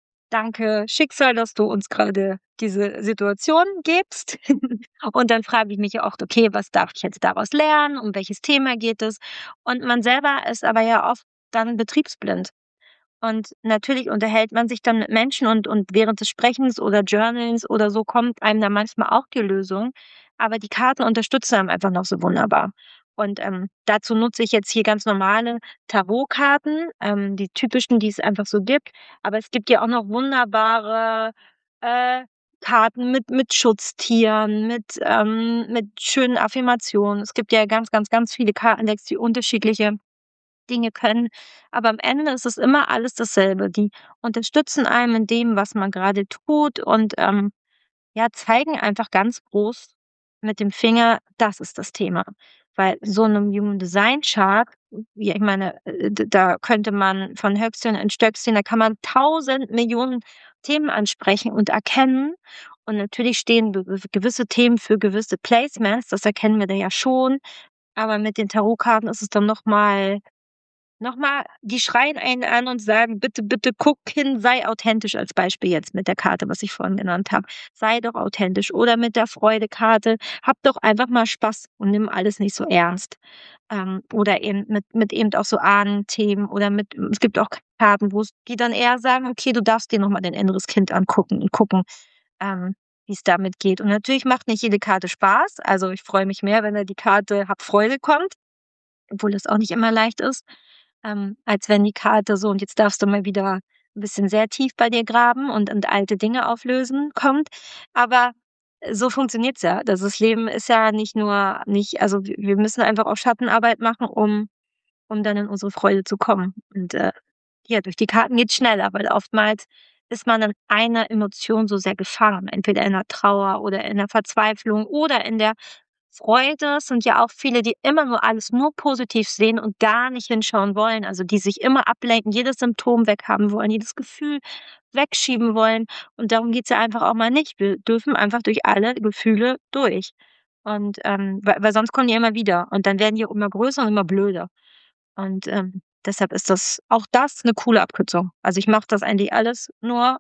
danke Schicksal, dass du uns gerade diese Situation gibst. Und dann frage ich mich ja oft, okay, was darf ich jetzt daraus lernen? Um welches Thema geht es? Und man selber ist aber ja oft dann betriebsblind. Und natürlich unterhält man sich dann mit Menschen und, und während des Sprechens oder Journals oder so kommt einem dann manchmal auch die Lösung. Aber die Karten unterstützen einem einfach noch so wunderbar. Und ähm, dazu nutze ich jetzt hier ganz normale Tarotkarten, ähm, die typischen, die es einfach so gibt. Aber es gibt ja auch noch wunderbare äh, Karten mit, mit Schutztieren, mit, ähm, mit schönen Affirmationen. Es gibt ja ganz, ganz, ganz viele Kartendecks, die unterschiedliche Dinge können. Aber am Ende ist es immer alles dasselbe. Die unterstützen einem in dem, was man gerade tut und ähm, ja, zeigen einfach ganz groß mit dem Finger, das ist das Thema. Weil so einem Human Design Chart, ja, ich meine, äh, d- da könnte man von Höchstchen in Stöckchen, da kann man tausend Millionen Themen ansprechen und erkennen. Und natürlich stehen be- gewisse Themen für gewisse Placements, das erkennen wir da ja schon. Aber mit den Tarotkarten ist es dann nochmal Nochmal, die schreien einen an und sagen: „Bitte, bitte guck hin, sei authentisch“, als Beispiel jetzt mit der Karte, was ich vorhin genannt habe. Sei doch authentisch oder mit der Freudekarte, hab doch einfach mal Spaß und nimm alles nicht so ernst. Ähm, oder eben mit mit eben auch so Ahnenthemen oder mit es gibt auch Karten, wo's die dann eher sagen: „Okay, du darfst dir noch mal dein inneres Kind angucken und gucken, ähm, wie's damit geht.“ Und natürlich macht nicht jede Karte Spaß. Also, ich freue mich mehr, wenn da die Karte „Hab Freude“ kommt, obwohl das auch nicht immer leicht ist, ähm, als wenn die Karte so „Und jetzt darfst du mal wieder 'n bisschen sehr tief bei dir graben und und alte Dinge auflösen“ kommt. Aber so funktioniert's ja. Das das Leben ist ja nicht nur nicht also, w wir müssen einfach auch Schattenarbeit machen, um um dann in unsere Freude zu kommen. Und, äh, ja, durch die Karten geht's schneller, weil oftmals ist man in einer Emotion so sehr gefangen, entweder in der Trauer oder in der Verzweiflung oder in der Freude. Es sind ja auch viele, die immer nur alles nur positiv sehen und gar nicht hinschauen wollen, also die sich immer ablenken, jedes Symptom weghaben wollen, jedes Gefühl wegschieben wollen. Und darum geht's ja einfach auch mal nicht. Wir dürfen einfach durch alle Gefühle durch. Und ähm, weil, weil sonst kommen die immer wieder und dann werden die auch immer größer und immer blöder. Und ähm, deshalb ist das auch das eine coole Abkürzung. Also ich mache das eigentlich alles nur,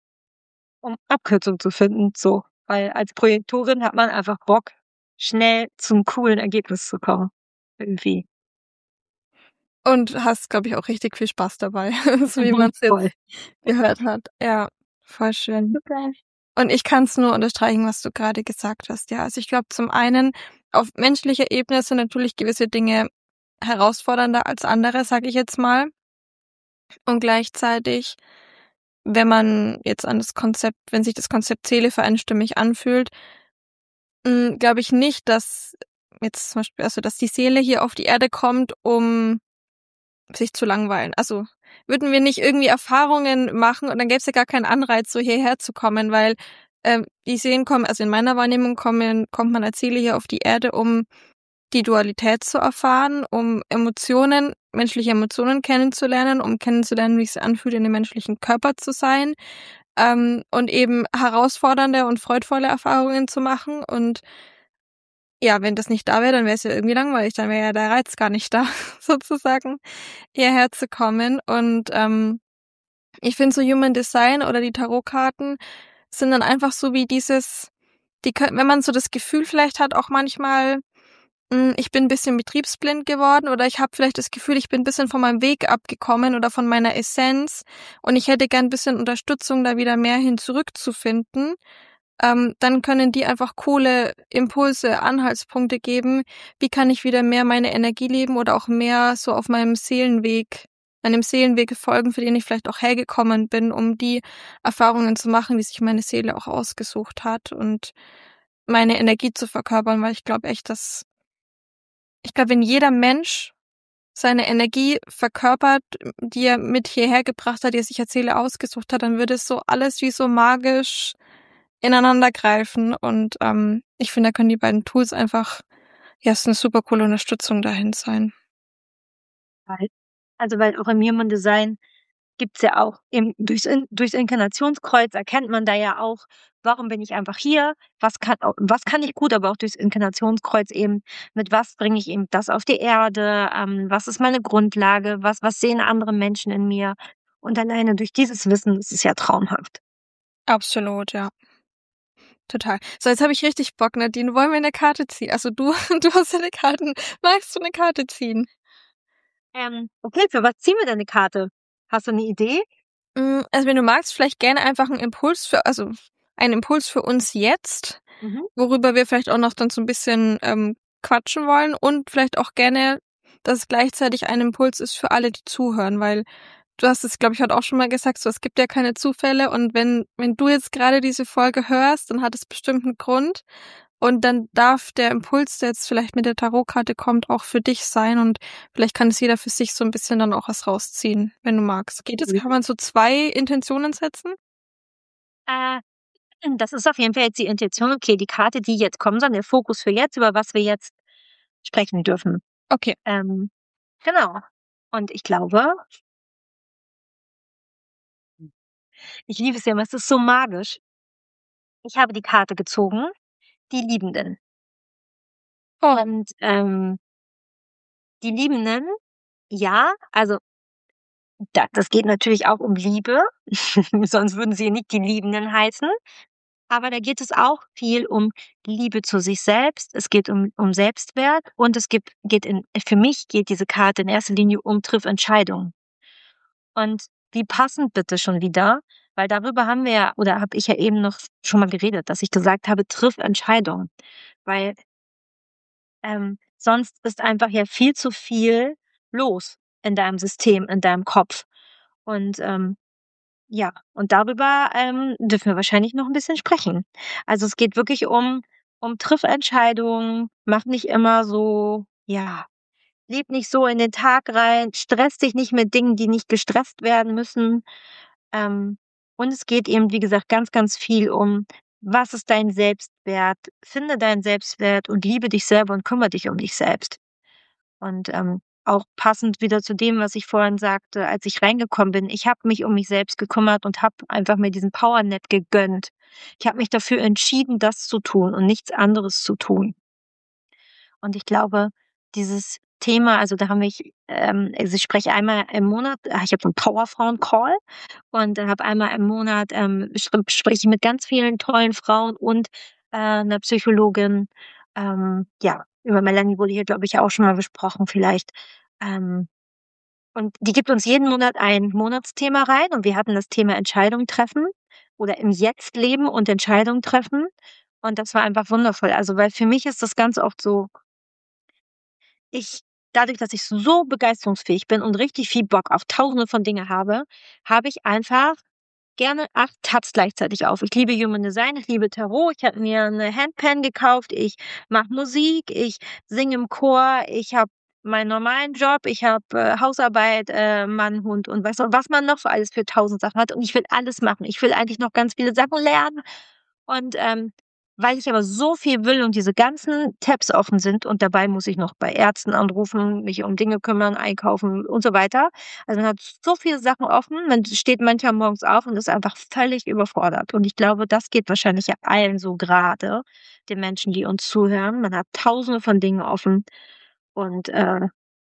um Abkürzungen zu finden, so. Weil als Projektorin hat man einfach Bock, schnell zum coolen Ergebnis zu kommen. Irgendwie. Und hast, glaube ich, auch richtig viel Spaß dabei, so wie man es Voll. jetzt gehört hat. Ja, voll schön. Super. Und ich kann es nur unterstreichen, was du gerade gesagt hast. Ja, also ich glaube, zum einen auf menschlicher Ebene sind natürlich gewisse Dinge herausfordernder als andere, sage ich jetzt mal. Und gleichzeitig, wenn man jetzt an das Konzept, wenn sich das Konzept Seele für einstimmig anfühlt, glaube ich nicht, dass jetzt zum Beispiel, also dass die Seele hier auf die Erde kommt, um sich zu langweilen. Also würden wir nicht irgendwie Erfahrungen machen und dann gäbe es ja gar keinen Anreiz, so hierher zu kommen, weil ähm, die Seelen kommen, also in meiner Wahrnehmung kommen, kommt man als Seele hier auf die Erde, um die Dualität zu erfahren, um Emotionen, menschliche Emotionen kennenzulernen, um kennenzulernen, wie es sich anfühlt, in dem menschlichen Körper zu sein, ähm, und eben herausfordernde und freudvolle Erfahrungen zu machen. Und ja, wenn das nicht da wäre, dann wäre es ja irgendwie langweilig, dann wäre ja der Reiz gar nicht da, sozusagen, hierher zu kommen. Und ähm, ich finde so Human Design oder die Tarotkarten sind dann einfach so wie dieses, die können, wenn man so das Gefühl vielleicht hat, auch manchmal, mh, ich bin ein bisschen betriebsblind geworden oder ich habe vielleicht das Gefühl, ich bin ein bisschen von meinem Weg abgekommen oder von meiner Essenz und ich hätte gern ein bisschen Unterstützung, da wieder mehr hin zurückzufinden. Ähm, dann können die einfach coole Impulse, Anhaltspunkte geben, wie kann ich wieder mehr meine Energie leben oder auch mehr so auf meinem Seelenweg, meinem Seelenweg folgen, für den ich vielleicht auch hergekommen bin, um die Erfahrungen zu machen, die sich meine Seele auch ausgesucht hat. Und meine Energie zu verkörpern, weil ich glaube echt, dass, ich glaube, wenn jeder Mensch seine Energie verkörpert, die er mit hierher gebracht hat, die er sich als Seele ausgesucht hat, dann würde es so alles wie so magisch ineinander greifen. Und ähm, ich finde, da können die beiden Tools einfach, ja, ist eine super coole Unterstützung dahin sein. Weil- Also, weil auch im Human Design gibt's ja auch eben durchs, In durchs Inkarnationskreuz erkennt man da ja auch, warum bin ich einfach hier, was kann, au- was kann ich gut, aber auch durchs Inkarnationskreuz eben, mit was bringe ich eben das auf die Erde, ähm, was ist meine Grundlage, was, was sehen andere Menschen in mir. Und alleine durch dieses Wissen ist es ja traumhaft. Absolut, ja. Total. So, jetzt habe ich richtig Bock, Nadine. Wollen wir eine Karte ziehen? Also du, du hast ja eine Karte. Magst du eine Karte ziehen? Ähm, okay, für was ziehen wir denn eine Karte? Hast du eine Idee? Mm, Also wenn du magst, vielleicht gerne einfach einen Impuls für, also einen Impuls für uns jetzt, Mhm. worüber wir vielleicht auch noch dann so ein bisschen ähm, quatschen wollen und vielleicht auch gerne, dass es gleichzeitig ein Impuls ist für alle, die zuhören, weil du hast es, glaube ich, heute auch schon mal gesagt, so es gibt ja keine Zufälle und wenn wenn du jetzt gerade diese Folge hörst, dann hat es bestimmt einen Grund und dann darf der Impuls, der jetzt vielleicht mit der Tarotkarte kommt, auch für dich sein und vielleicht kann es jeder für sich so ein bisschen dann auch was rausziehen, wenn du magst. Geht es? Kann man so zwei Intentionen setzen? Äh, Das ist auf jeden Fall jetzt die Intention, okay, die Karte, die jetzt kommen soll, der Fokus für jetzt, über was wir jetzt sprechen dürfen. Okay. Ähm, genau. Und ich glaube, ich liebe es ja immer, es ist so magisch. Ich habe die Karte gezogen, die Liebenden. Oh, Und ähm, die Liebenden, ja, also da, das geht natürlich auch um Liebe, sonst würden sie nicht die Liebenden heißen. Aber da geht es auch viel um Liebe zu sich selbst. Es geht um, um Selbstwert und es gibt, geht in, für mich geht diese Karte in erster Linie um Triffentscheidungen. Und wie passend bitte schon wieder, weil darüber haben wir ja, oder habe ich ja eben noch schon mal geredet, dass ich gesagt habe, triff Entscheidungen. Weil ähm, sonst ist einfach ja viel zu viel los in deinem System, in deinem Kopf. Und ähm, ja, und darüber ähm, dürfen wir wahrscheinlich noch ein bisschen sprechen. Also es geht wirklich um, um Triffentscheidungen, mach nicht immer so, ja, leb nicht so in den Tag rein, stress dich nicht mit Dingen, die nicht gestresst werden müssen. Ähm, und es geht eben, wie gesagt, ganz, ganz viel um, was ist dein Selbstwert? Finde deinen Selbstwert und liebe dich selber und kümmere dich um dich selbst. Und ähm, auch passend wieder zu dem, was ich vorhin sagte, als ich reingekommen bin. Ich habe mich um mich selbst gekümmert und habe einfach mir diesen Powernap gegönnt. Ich habe mich dafür entschieden, das zu tun und nichts anderes zu tun. Und ich glaube, dieses Thema, also da haben wir, ähm, also ich spreche einmal im Monat, ah, ich habe so einen Powerfrauen-Call und habe einmal im Monat ähm, spr- spreche ich mit ganz vielen tollen Frauen und äh, einer Psychologin. Ähm, ja, über Melanie wurde hier, glaube ich, auch schon mal besprochen, vielleicht. Ähm, und die gibt uns jeden Monat ein Monatsthema rein und wir hatten das Thema Entscheidung treffen oder im Jetzt leben und Entscheidung treffen. Und das war einfach wundervoll. Also, weil für mich ist das ganz oft so, ich dadurch, dass ich so begeisterungsfähig bin und richtig viel Bock auf Tausende von Dinge habe, habe ich einfach gerne acht Tabs gleichzeitig auf. Ich liebe Human Design, ich liebe Tarot, ich habe mir eine Handpan gekauft, ich mache Musik, ich singe im Chor, ich habe meinen normalen Job, ich habe äh, Hausarbeit, äh, Mann, Hund und was, was man noch für alles für tausend Sachen hat. Und ich will alles machen. Ich will eigentlich noch ganz viele Sachen lernen. Und ähm, weil ich aber so viel will und diese ganzen Tabs offen sind und dabei muss ich noch bei Ärzten anrufen, mich um Dinge kümmern, einkaufen und so weiter. Also man hat so viele Sachen offen, man steht manchmal morgens auf und ist einfach völlig überfordert. Und ich glaube, das geht wahrscheinlich ja allen so gerade, den Menschen, die uns zuhören. Man hat tausende von Dingen offen und, äh,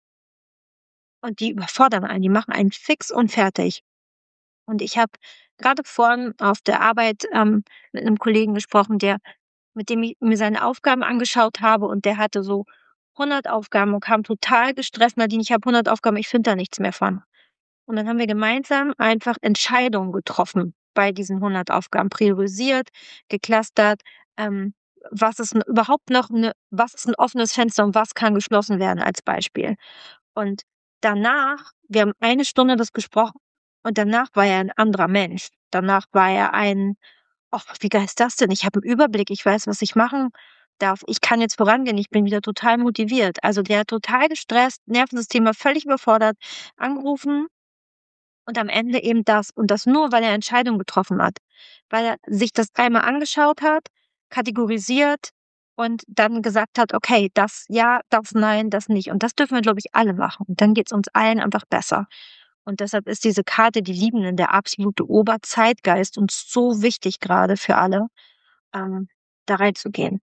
und die überfordern einen, die machen einen fix und fertig. Und ich habe gerade vorhin auf der Arbeit ähm, mit einem Kollegen gesprochen, der mit dem ich mir seine Aufgaben angeschaut habe und der hatte so hundert Aufgaben und kam total gestresst: „Nadine, ich habe hundert Aufgaben, ich finde da nichts mehr von.“ Und dann haben wir gemeinsam einfach Entscheidungen getroffen bei diesen hundert Aufgaben, priorisiert, geclustert, ähm, was ist 'n überhaupt noch 'ne was ist 'n offenes Fenster und was kann geschlossen werden als Beispiel. Und danach wir haben eine Stunde das gesprochen und danach war er 'n anderer Mensch. Danach war er ein ach, wie geil ist das denn? Ich habe einen Überblick, ich weiß, was ich machen darf. Ich kann jetzt vorangehen, ich bin wieder total motiviert. Also, der hat total gestresst, Nervensystem war völlig überfordert, angerufen und am Ende eben das. Und das nur, weil er Entscheidungen getroffen hat. Weil er sich das einmal angeschaut hat, kategorisiert und dann gesagt hat: „Okay, das ja, das nein, das nicht.“ Und das dürfen wir, glaube ich, alle machen. Und dann geht's uns allen einfach besser. Und deshalb ist diese Karte die Liebenden der absolute Oberzeitgeist und so wichtig gerade für alle, ähm, da reinzugehen.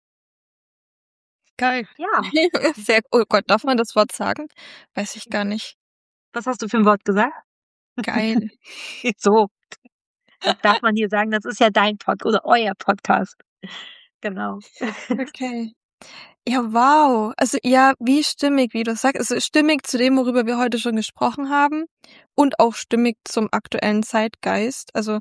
Geil. Ja, Sehr, oh Gott, darf man das Wort sagen? Weiß ich gar nicht. was hast du für ein Wort gesagt? Geil. So, das darf man hier sagen, das ist ja dein Pod oder euer Podcast. Genau. Okay. Ja, wow. Also ja, wie stimmig, wie du sagst. Also stimmig zu dem, worüber wir heute schon gesprochen haben und auch stimmig zum aktuellen Zeitgeist. Also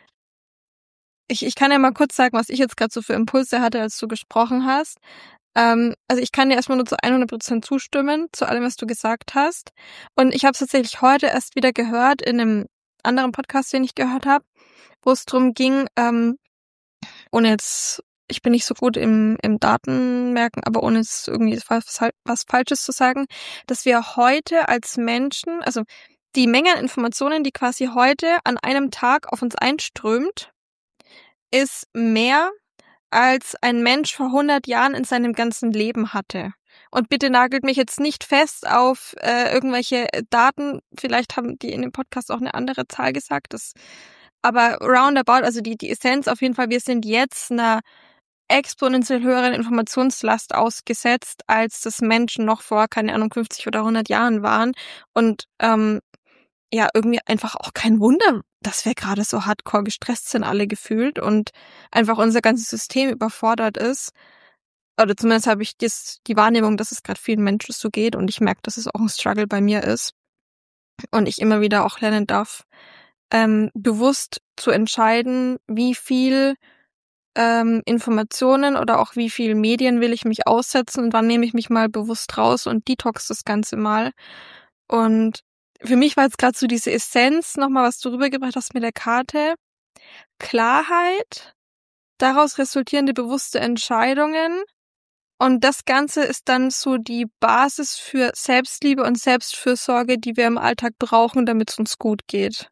ich, ich kann ja mal kurz sagen, was ich jetzt gerade so für Impulse hatte, als du gesprochen hast. Ähm, also ich kann dir erstmal nur zu hundert Prozent zustimmen, zu allem, was du gesagt hast. Und ich habe es tatsächlich heute erst wieder gehört in einem anderen Podcast, den ich gehört habe, wo es drum ging, ähm, ohne jetzt, ich bin nicht so gut im, im Datenmerken, aber ohne jetzt irgendwie was, was Falsches zu sagen, dass wir heute als Menschen, also die Menge an Informationen, die quasi heute an einem Tag auf uns einströmt, ist mehr, als ein Mensch vor hundert Jahren in seinem ganzen Leben hatte. Und bitte nagelt mich jetzt nicht fest auf äh, irgendwelche Daten. Vielleicht haben die in dem Podcast auch eine andere Zahl gesagt. Das, aber roundabout, also die, die Essenz auf jeden Fall, wir sind jetzt einer exponentiell höheren Informationslast ausgesetzt, als das Menschen noch vor, keine Ahnung, fünfzig oder hundert Jahren waren. Und ähm, ja, irgendwie einfach auch kein Wunder, dass wir gerade so hardcore gestresst sind, alle gefühlt, und einfach unser ganzes System überfordert ist. Oder zumindest habe ich das, die Wahrnehmung, dass es gerade vielen Menschen so geht, und ich merke, dass es auch ein Struggle bei mir ist. Und ich immer wieder auch lernen darf, ähm, bewusst zu entscheiden, wie viel ähm, Informationen oder auch wie viel Medien will ich mich aussetzen und wann nehme ich mich mal bewusst raus und detox das Ganze mal. Und für mich war jetzt gerade so diese Essenz, nochmal, was du rübergebracht hast mit der Karte. Klarheit, daraus resultierende bewusste Entscheidungen. Und das Ganze ist dann so die Basis für Selbstliebe und Selbstfürsorge, die wir im Alltag brauchen, damit es uns gut geht.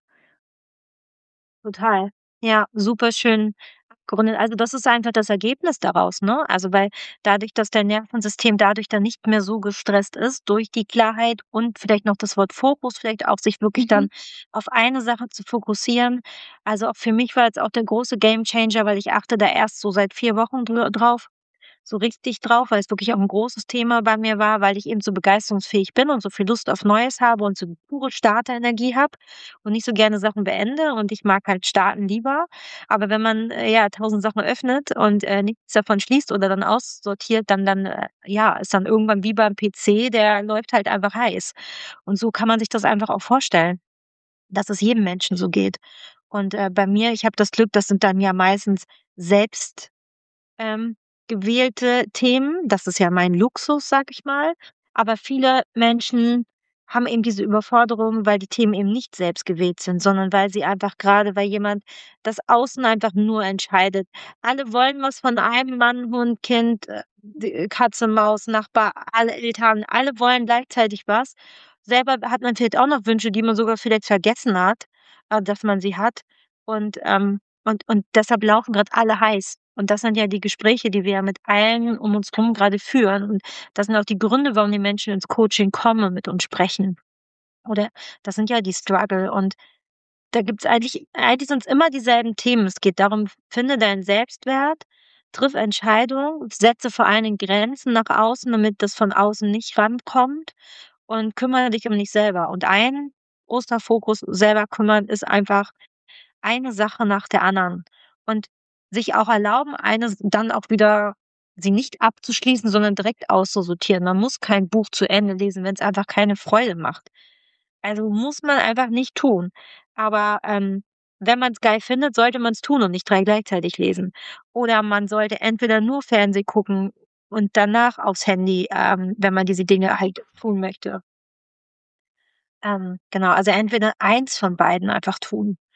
Total. Ja, super schön abgerundet. Also das ist einfach das Ergebnis daraus, ne? Also weil dadurch, dass dein Nervensystem dadurch dann nicht mehr so gestresst ist, durch die Klarheit und vielleicht noch das Wort Fokus, vielleicht auch sich wirklich dann Mhm. auf eine Sache zu fokussieren. Also auch für mich war jetzt auch der große Gamechanger, weil ich achte da erst so seit vier Wochen dr drauf. So richtig drauf, weil es wirklich auch ein großes Thema bei mir war, weil ich eben so begeisterungsfähig bin und so viel Lust auf Neues habe und so pure Starterenergie habe und nicht so gerne Sachen beende, und ich mag halt starten lieber. Aber wenn man, äh, ja, tausend Sachen öffnet und, äh, nichts davon schließt oder dann aussortiert, dann dann, äh, ja, ist dann irgendwann wie beim P C, der läuft halt einfach heiß. Und so kann man sich das einfach auch vorstellen, dass es jedem Menschen so geht. Und, äh, bei mir, ich habe das Glück, das sind dann ja meistens selbst ähm, gewählte Themen. Das ist ja mein Luxus, sage ich mal. Aber viele Menschen haben eben diese Überforderung, weil die Themen eben nicht selbst gewählt sind, sondern weil sie einfach gerade, weil jemand das Außen einfach nur entscheidet. Alle wollen was von einem: Mann, Hund, Kind, äh, d Katze, Maus, Nachbar, alle Eltern, alle wollen gleichzeitig was. Selber hat man vielleicht auch noch Wünsche, die man sogar vielleicht vergessen hat, äh, dass man sie hat. Und, ähm und und deshalb laufen gerade alle heiß. Und das sind ja die Gespräche, die wir ja mit allen um uns herum gerade führen. Und das sind auch die Gründe, warum die Menschen ins Coaching kommen und mit uns sprechen. Oder das sind ja die Struggle. Und da gibt's eigentlich eigentlich sind's immer dieselben Themen. Es geht darum: Finde deinen Selbstwert, triff Entscheidungen, setze vor allen Dingen Grenzen nach außen, damit das von außen nicht rankommt, und kümmere dich um dich selber. Und ein großer Fokus selber kümmern ist einfach eine Sache nach der anderen, und sich auch erlauben, eine s dann auch wieder sie nicht abzuschließen, sondern direkt auszusortieren. Man muss kein Buch zu Ende lesen, wenn es einfach keine Freude macht. Also, muss man einfach nicht tun. Aber, ähm, wenn man es geil findet, sollte man es tun und nicht drei gleichzeitig lesen. Oder man sollte entweder nur Fernseh gucken und danach aufs Handy, ähm, wenn man diese Dinge halt tun möchte. Ähm, genau, also entweder eins von beiden einfach tun.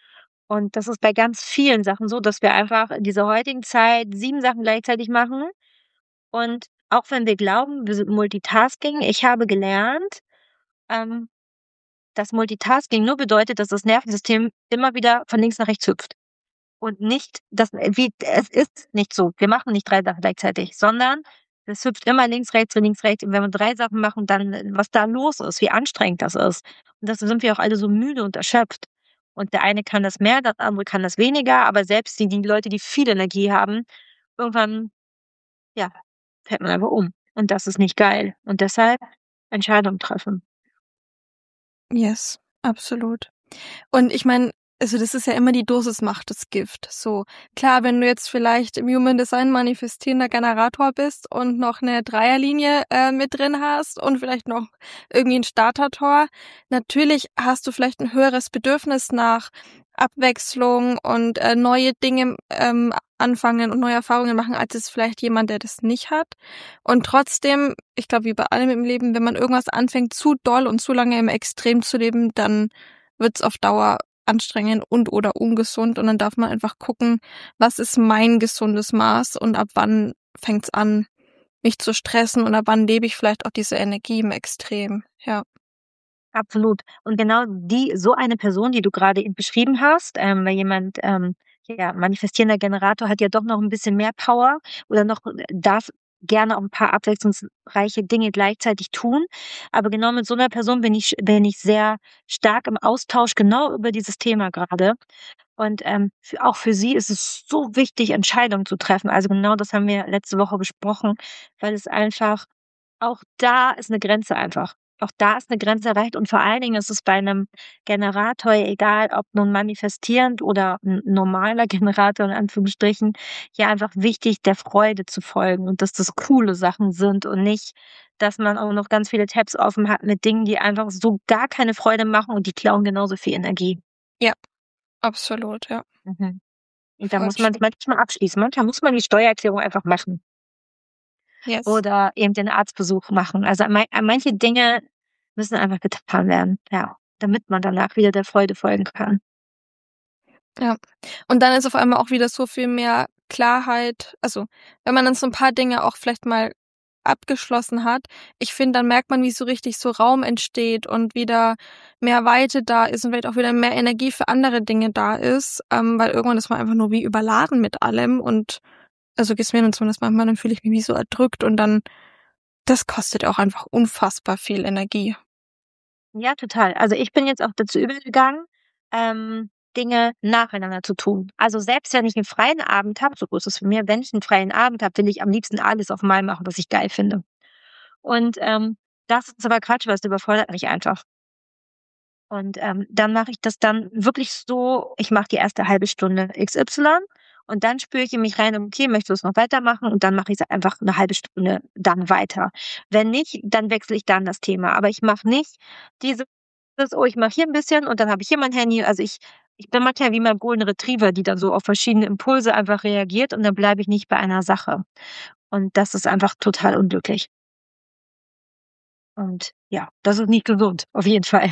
Und das ist bei ganz vielen Sachen so, dass wir einfach in dieser heutigen Zeit sieben Sachen gleichzeitig machen. Und auch wenn wir glauben, wir sind Multitasking, ich habe gelernt, ähm, dass Multitasking nur bedeutet, dass das Nervensystem immer wieder von links nach rechts hüpft. Und nicht, dass, wie, es ist nicht so. Wir machen nicht drei Sachen gleichzeitig, sondern es hüpft immer links, rechts, links, rechts. Und wenn wir drei Sachen machen, dann, was da los ist, wie anstrengend das ist. Und das sind wir auch alle so müde und erschöpft. Und der eine kann das mehr, der andere kann das weniger, aber selbst die, die Leute, die viel Energie haben, irgendwann, ja, fällt man einfach um. Und das ist nicht geil. Und deshalb Entscheidungen treffen. Yes, absolut. Und ich meine, also das ist ja immer die Dosis macht das Gift. So, klar, wenn du jetzt vielleicht im Human Design manifestierender Generator bist und noch eine Dreierlinie äh, mit drin hast und vielleicht noch irgendwie ein Startertor, natürlich hast du vielleicht ein höheres Bedürfnis nach Abwechslung und äh, neue Dinge ähm, anfangen und neue Erfahrungen machen, als es vielleicht jemand, der das nicht hat. Und trotzdem, ich glaube, wie bei allem im Leben, wenn man irgendwas anfängt, zu doll und zu lange im Extrem zu leben, dann wird's auf Dauer anstrengend und oder ungesund. Und dann darf man einfach gucken, was ist mein gesundes Maß und ab wann fängt's an, mich zu stressen und ab wann lebe ich vielleicht auch diese Energie im Extrem. Ja. Absolut. Und genau die, so eine Person, die du gerade eben beschrieben hast, ähm, weil jemand, ähm, ja, manifestierender Generator hat ja doch noch ein bisschen mehr Power oder noch äh, darf gerne auch ein paar abwechslungsreiche Dinge gleichzeitig tun. Aber genau mit so einer Person bin ich, bin ich sehr stark im Austausch genau über dieses Thema gerade. Und ähm, für, auch für sie ist es so wichtig, Entscheidungen zu treffen. Also genau das haben wir letzte Woche besprochen, weil es einfach, auch da ist eine Grenze einfach. Auch da ist eine Grenze erreicht und vor allen Dingen ist es bei einem Generator, egal ob nun manifestierend oder ein normaler Generator in Anführungsstrichen, ja einfach wichtig, der Freude zu folgen und dass das coole Sachen sind und nicht, dass man auch noch ganz viele Tabs offen hat mit Dingen, die einfach so gar keine Freude machen und die klauen genauso viel Energie. Ja, absolut, ja. Mhm. Und da Voll muss man schön. manchmal abschließen. Manchmal muss man die Steuererklärung einfach machen Yes. oder eben den Arztbesuch machen. Also an mei- an manche Dinge müssen einfach getan werden, ja, damit man danach wieder der Freude folgen kann. Ja. Und dann ist auf einmal auch wieder so viel mehr Klarheit. Also, wenn man dann so ein paar Dinge auch vielleicht mal abgeschlossen hat, ich finde, dann merkt man, wie so richtig so Raum entsteht und wieder mehr Weite da ist und vielleicht auch wieder mehr Energie für andere Dinge da ist, ähm, weil irgendwann ist man einfach nur wie überladen mit allem und also geht's mir zumindest manchmal, dann fühle ich mich wie so erdrückt und dann, das kostet auch einfach unfassbar viel Energie. Ja, total. Also ich bin jetzt auch dazu übergegangen, ähm, Dinge nacheinander zu tun. Also selbst wenn ich einen freien Abend habe, so ist es für mich, wenn ich einen freien Abend habe, will ich am liebsten alles auf einmal machen, was ich geil finde. Und ähm, das ist aber Quatsch, weil es überfordert mich einfach. Und ähm, dann mache ich das dann wirklich so, ich mache die erste halbe Stunde X Y und dann spüre ich in mich rein, okay, möchtest du es noch weitermachen? Und dann mache ich es einfach eine halbe Stunde dann weiter. Wenn nicht, dann wechsle ich dann das Thema. Aber ich mache nicht dieses, oh, ich mache hier ein bisschen und dann habe ich hier mein Handy. Also ich, ich bin manchmal wie mein Golden Retriever, die dann so auf verschiedene Impulse einfach reagiert und dann bleibe ich nicht bei einer Sache. Und das ist einfach total unglücklich. Und ja, das ist nicht gesund, auf jeden Fall.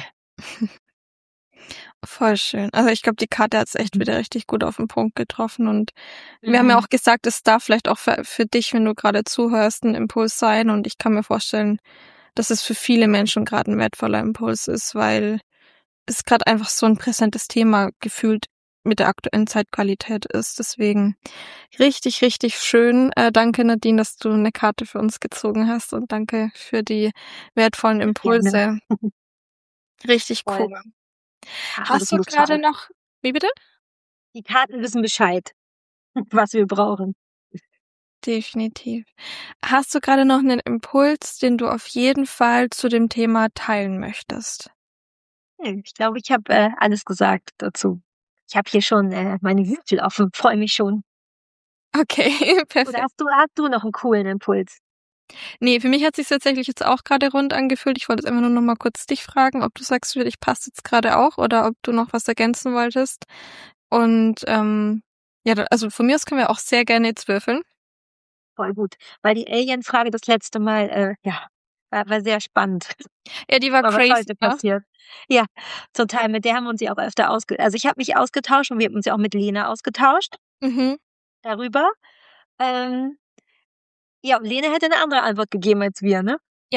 Voll schön. Also ich glaube, die Karte hat's echt wieder richtig gut auf den Punkt getroffen und wir haben ja Mhm. auch gesagt, es darf vielleicht auch für, für dich, wenn du gerade zuhörst, ein Impuls sein und ich kann mir vorstellen, dass es für viele Menschen gerade ein wertvoller Impuls ist, weil es gerade einfach so ein präsentes Thema gefühlt mit der aktuellen Zeitqualität ist. Deswegen richtig, richtig schön. Äh, danke Nadine, dass du eine Karte für uns gezogen hast und danke für die wertvollen Impulse. Gerne. Richtig Voll. cool. Karten Hast du wissen gerade Bescheid. noch, wie bitte? Die Karten wissen Bescheid, was wir brauchen. Definitiv. Hast du gerade noch einen Impuls, den du auf jeden Fall zu dem Thema teilen möchtest? Nö, ich glaube, ich habe äh, alles gesagt dazu. Ich habe hier schon äh, meine Würfel offen, freue mich schon. Okay, Oder perfekt. hast du, hast du noch einen coolen Impuls? Nee, für mich hat sich tatsächlich jetzt auch gerade rund angefühlt. Ich wollte jetzt einfach nur noch mal kurz dich fragen, ob du sagst, für dich passt jetzt gerade auch oder ob du noch was ergänzen wolltest. Und ähm, ja, da- also von mir aus können wir auch sehr gerne jetzt würfeln. Voll gut. Weil die Alien-Frage das letzte Mal, äh, ja, War, war sehr spannend. Ja, die war Aber was crazy, heute ne? passiert. Ja, total. Mit der haben wir uns ja auch öfter ausge... Also ich habe mich ausgetauscht und wir haben uns ja auch mit Lena ausgetauscht Mhm. darüber. Ähm, ja, und Lena hätte eine andere Antwort gegeben als wir, ne? Ja.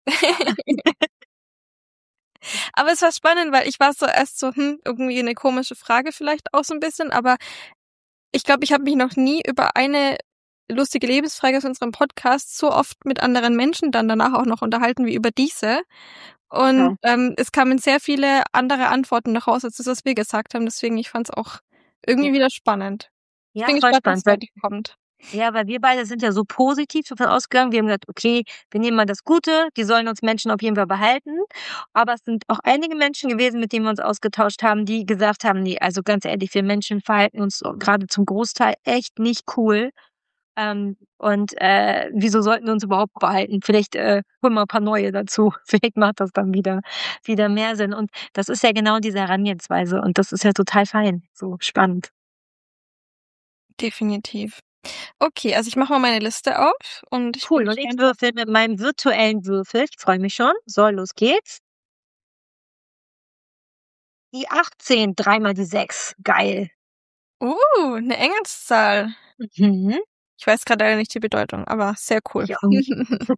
Aber es war spannend, weil ich war so erst so, hm, irgendwie eine komische Frage vielleicht auch so ein bisschen, aber ich glaube, ich habe mich noch nie über eine lustige Lebensfrage aus unserem Podcast so oft mit anderen Menschen dann danach auch noch unterhalten wie über diese. Und Okay. ähm, es kamen sehr viele andere Antworten noch raus, als das, was wir gesagt haben. Deswegen, ich fand es auch irgendwie Ja. wieder spannend. Ich Ja, bin voll gespannt, was spannend, weil, heute kommt. ja, weil wir beide sind ja so positiv davon ausgegangen. Wir haben gesagt, okay, wir nehmen mal das Gute, die sollen uns Menschen auf jeden Fall behalten. Aber es sind auch einige Menschen gewesen, mit denen wir uns ausgetauscht haben, die gesagt haben, nee, also ganz ehrlich, wir Menschen verhalten uns so gerade zum Großteil echt nicht cool. Ähm, und äh, wieso sollten wir uns überhaupt behalten? Vielleicht äh, holen wir ein paar neue dazu. Vielleicht macht das dann wieder, wieder mehr Sinn. Und das ist ja genau diese Herangehensweise. Und das ist ja total fein. So spannend. Definitiv. Okay, also ich mache mal meine Liste auf und ich Cool. bin Und ich gespannt. würfel mit meinem virtuellen Würfel. Ich freue mich schon. So, los geht's. Die achtzehn, dreimal die sechs. Geil. Uh, eine Engelszahl. Mhm. Ich weiß gerade leider nicht die Bedeutung, aber sehr cool. Ich auch nicht.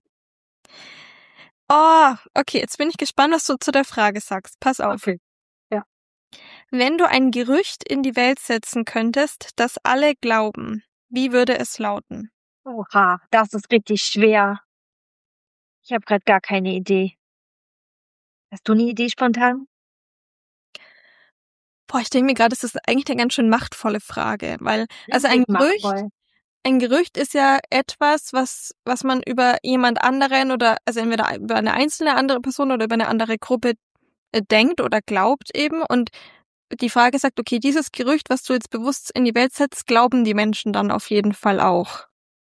Oh, okay, jetzt bin ich gespannt, was du zu der Frage sagst. Pass auf. Okay. Ja. Wenn du ein Gerücht in die Welt setzen könntest, das alle glauben, wie würde es lauten? Oha, das ist richtig schwer. Ich habe gerade gar keine Idee. Hast du eine Idee spontan? Boah, ich denke mir gerade, das ist eigentlich eine ganz schön machtvolle Frage, weil, also ein Richtig Gerücht, machtvoll. ein Gerücht ist ja etwas, was, was man über jemand anderen oder, also entweder über eine einzelne andere Person oder über eine andere Gruppe äh, denkt oder glaubt eben. Und die Frage sagt, okay, dieses Gerücht, was du jetzt bewusst in die Welt setzt, glauben die Menschen dann auf jeden Fall auch.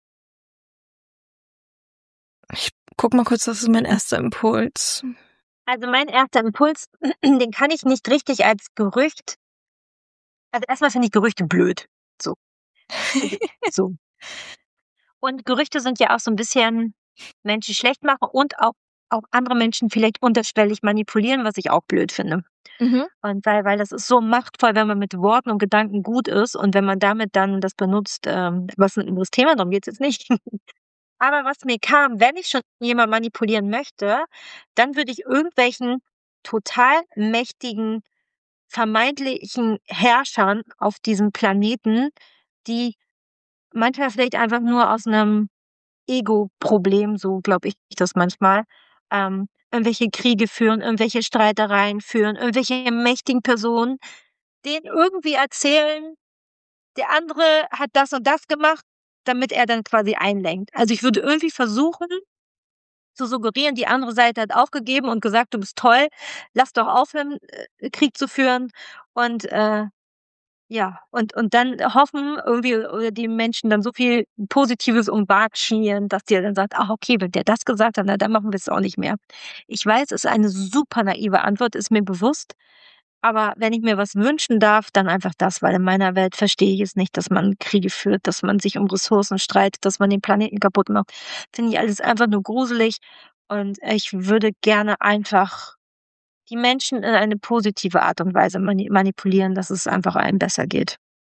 Ich guck mal kurz, was ist mein erster Impuls? Also mein erster Impuls, den kann ich nicht richtig als Gerücht. Also erstmal finde ich Gerüchte blöd. So. Also, so. Und Gerüchte sind ja auch so ein bisschen Menschen schlecht machen und auch, auch andere Menschen vielleicht unterschwellig manipulieren, was ich auch blöd finde. Mhm. Und weil, weil das ist so machtvoll, wenn man mit Worten und Gedanken gut ist und wenn man damit dann das benutzt, ähm, was ein anderes Thema, darum geht's jetzt nicht. Aber was mir kam, wenn ich schon jemand manipulieren möchte, dann würde ich irgendwelchen total mächtigen, vermeintlichen Herrschern auf diesem Planeten, die manchmal vielleicht einfach nur aus einem Ego-Problem, so glaube ich das manchmal, ähm, irgendwelche Kriege führen, irgendwelche Streitereien führen, irgendwelche mächtigen Personen, denen irgendwie erzählen, der andere hat das und das gemacht, damit er dann quasi einlenkt. Also ich würde irgendwie versuchen zu suggerieren, die andere Seite hat aufgegeben und gesagt, du bist toll, lass doch aufhören, äh, Krieg zu führen und äh, ja, und und dann hoffen irgendwie oder die Menschen dann so viel Positives um Bark schmieren, dass die dann sagt: „Ah, okay, wenn der das gesagt hat, na, dann machen wir es auch nicht mehr.“ Ich weiß, es ist eine super naive Antwort, ist mir bewusst, aber wenn ich mir was wünschen darf, dann einfach das, weil in meiner Welt verstehe ich es nicht, dass man Kriege führt, dass man sich um Ressourcen streitet, dass man den Planeten kaputt macht. Finde ich alles einfach nur gruselig und ich würde gerne einfach die Menschen in eine positive Art und Weise mani manipulieren, dass es einfach einem besser geht.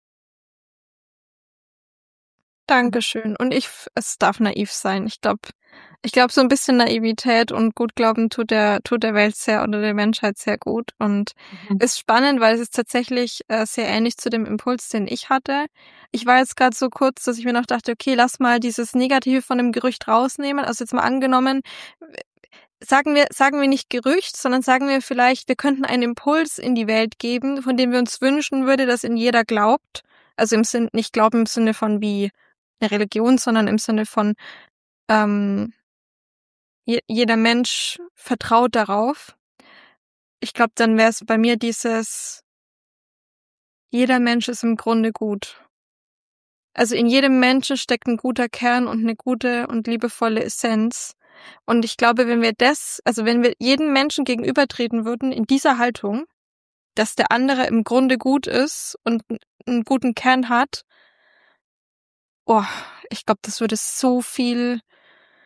Dankeschön. Und ich, f- es darf naiv sein. Ich glaube, ich glaube, so ein bisschen Naivität und Gutglauben tut der, tut der Welt sehr oder der Menschheit sehr gut. Und Mhm. ist spannend, weil es ist tatsächlich äh, sehr ähnlich zu dem Impuls, den ich hatte. Ich war jetzt gerade so kurz, dass ich mir noch dachte, okay, lass mal dieses Negative von dem Gerücht rausnehmen. Also jetzt mal angenommen, sagen wir, sagen wir nicht Gerücht, sondern sagen wir vielleicht, wir könnten einen Impuls in die Welt geben, von dem wir uns wünschen würde, dass ihn jeder glaubt. Also im Sinn, nicht glauben im Sinne von wie eine Religion, sondern im Sinne von ähm, je, jeder Mensch vertraut darauf. Ich glaube, dann wäre es bei mir dieses, jeder Mensch ist im Grunde gut. Also in jedem Menschen steckt ein guter Kern und eine gute und liebevolle Essenz. Und ich glaube, wenn wir das, also wenn wir jedem Menschen gegenübertreten würden in dieser Haltung, dass der andere im Grunde gut ist und einen guten Kern hat, oh, ich glaube, das würde so viel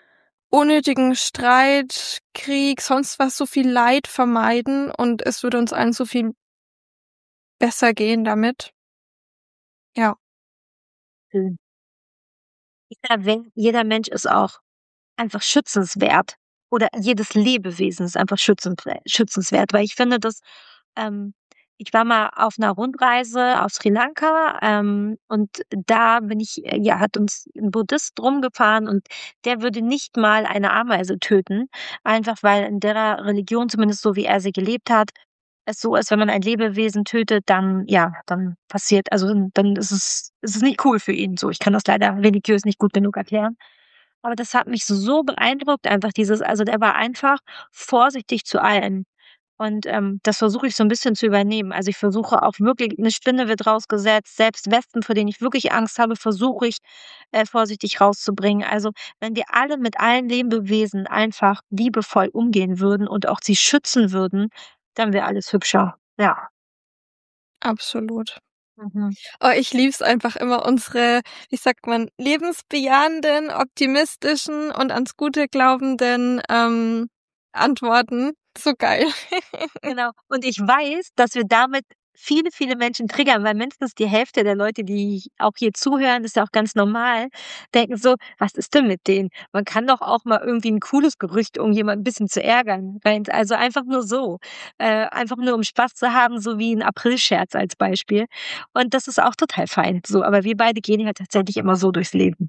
unnötigen Streit, Krieg, sonst was, so viel Leid vermeiden und es würde uns allen so viel besser gehen damit. Ja. Schön. Jeder, Wen- jeder Mensch ist auch einfach schützenswert. Oder jedes Lebewesen ist einfach schützen- schützenswert. Weil ich finde, dass ähm, ich war mal auf einer Rundreise auf Sri Lanka ähm, und da bin ich, äh, ja, hat uns ein Buddhist rumgefahren und der würde nicht mal eine Ameise töten, einfach weil in der Religion, zumindest so wie er sie gelebt hat, es so ist, wenn man ein Lebewesen tötet, dann, ja, dann passiert, also dann dann ist es, ist es nicht cool für ihn. So, ich kann das leider religiös nicht gut genug erklären. Aber das hat mich so beeindruckt, einfach dieses, also der war einfach vorsichtig zu allem. Und ähm, das versuche ich so ein bisschen zu übernehmen. Also ich versuche auch wirklich, eine Spinne wird rausgesetzt, selbst Wespen, vor denen ich wirklich Angst habe, versuche ich äh, vorsichtig rauszubringen. Also wenn wir alle mit allen Lebewesen einfach liebevoll umgehen würden und auch sie schützen würden, dann wäre alles hübscher. Ja. Absolut. Mhm. Oh, ich lieb's einfach immer, unsere, wie sagt man, lebensbejahenden, optimistischen und ans Gute glaubenden ähm, Antworten. So geil. Genau. Und ich weiß, dass wir damit viele, viele Menschen triggern, weil mindestens die Hälfte der Leute, die auch hier zuhören, ist ja auch ganz normal, denken so, was ist denn mit denen? Man kann doch auch mal irgendwie ein cooles Gerücht, um jemanden ein bisschen zu ärgern. rein- Also einfach nur so. Äh, einfach nur um Spaß zu haben, so wie ein Aprilscherz als Beispiel. Und das ist auch total fein. So, aber wir beide gehen ja tatsächlich immer so durchs Leben.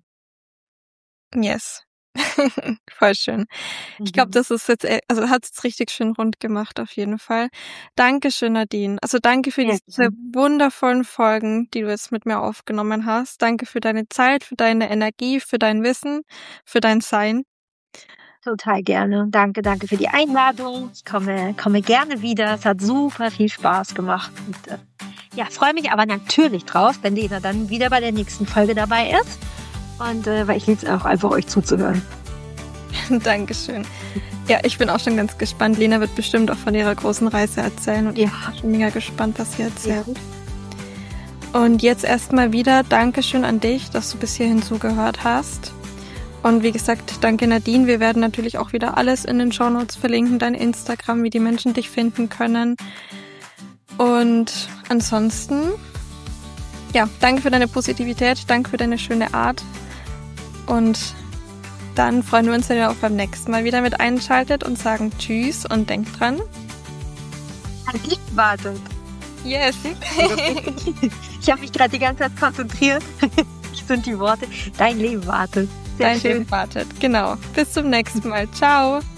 Yes. Voll schön. Ich glaube, Mhm. das ist jetzt, e- also hat es richtig schön rund gemacht, auf jeden Fall. Dankeschön, Nadine. Also danke für Sehr diese gerne. wundervollen Folgen, die du jetzt mit mir aufgenommen hast. Danke für deine Zeit, für deine Energie, für dein Wissen, für dein Sein. Total gerne. Danke, danke für die Einladung. Ich komme, komme gerne wieder. Es hat super viel Spaß gemacht. Und, äh, ja, freue mich aber natürlich drauf, wenn Lena dann wieder bei der nächsten Folge dabei ist. Und äh, weil ich liebe es auch einfach, euch zuzuhören. Dankeschön. Ja, ich bin auch schon ganz gespannt. Lena wird bestimmt auch von ihrer großen Reise erzählen und Ja. ich bin schon mega gespannt, was sie erzählt. Und jetzt erstmal wieder Dankeschön an dich, dass du bis hierhin zugehört hast. Und wie gesagt, danke Nadine. Wir werden natürlich auch wieder alles in den Shownotes verlinken, dein Instagram, wie die Menschen dich finden können. Und ansonsten, ja, danke für deine Positivität, danke für deine schöne Art. Und dann freuen wir uns, wenn ihr auch beim nächsten Mal wieder mit einschaltet und sagen Tschüss und denkt dran. Dein Leben wartet. Yes. Ich habe mich gerade die ganze Zeit konzentriert. Das sind die Worte. Dein Leben wartet. Sehr Dein schön. Leben wartet. Genau. Bis zum nächsten Mal. Ciao.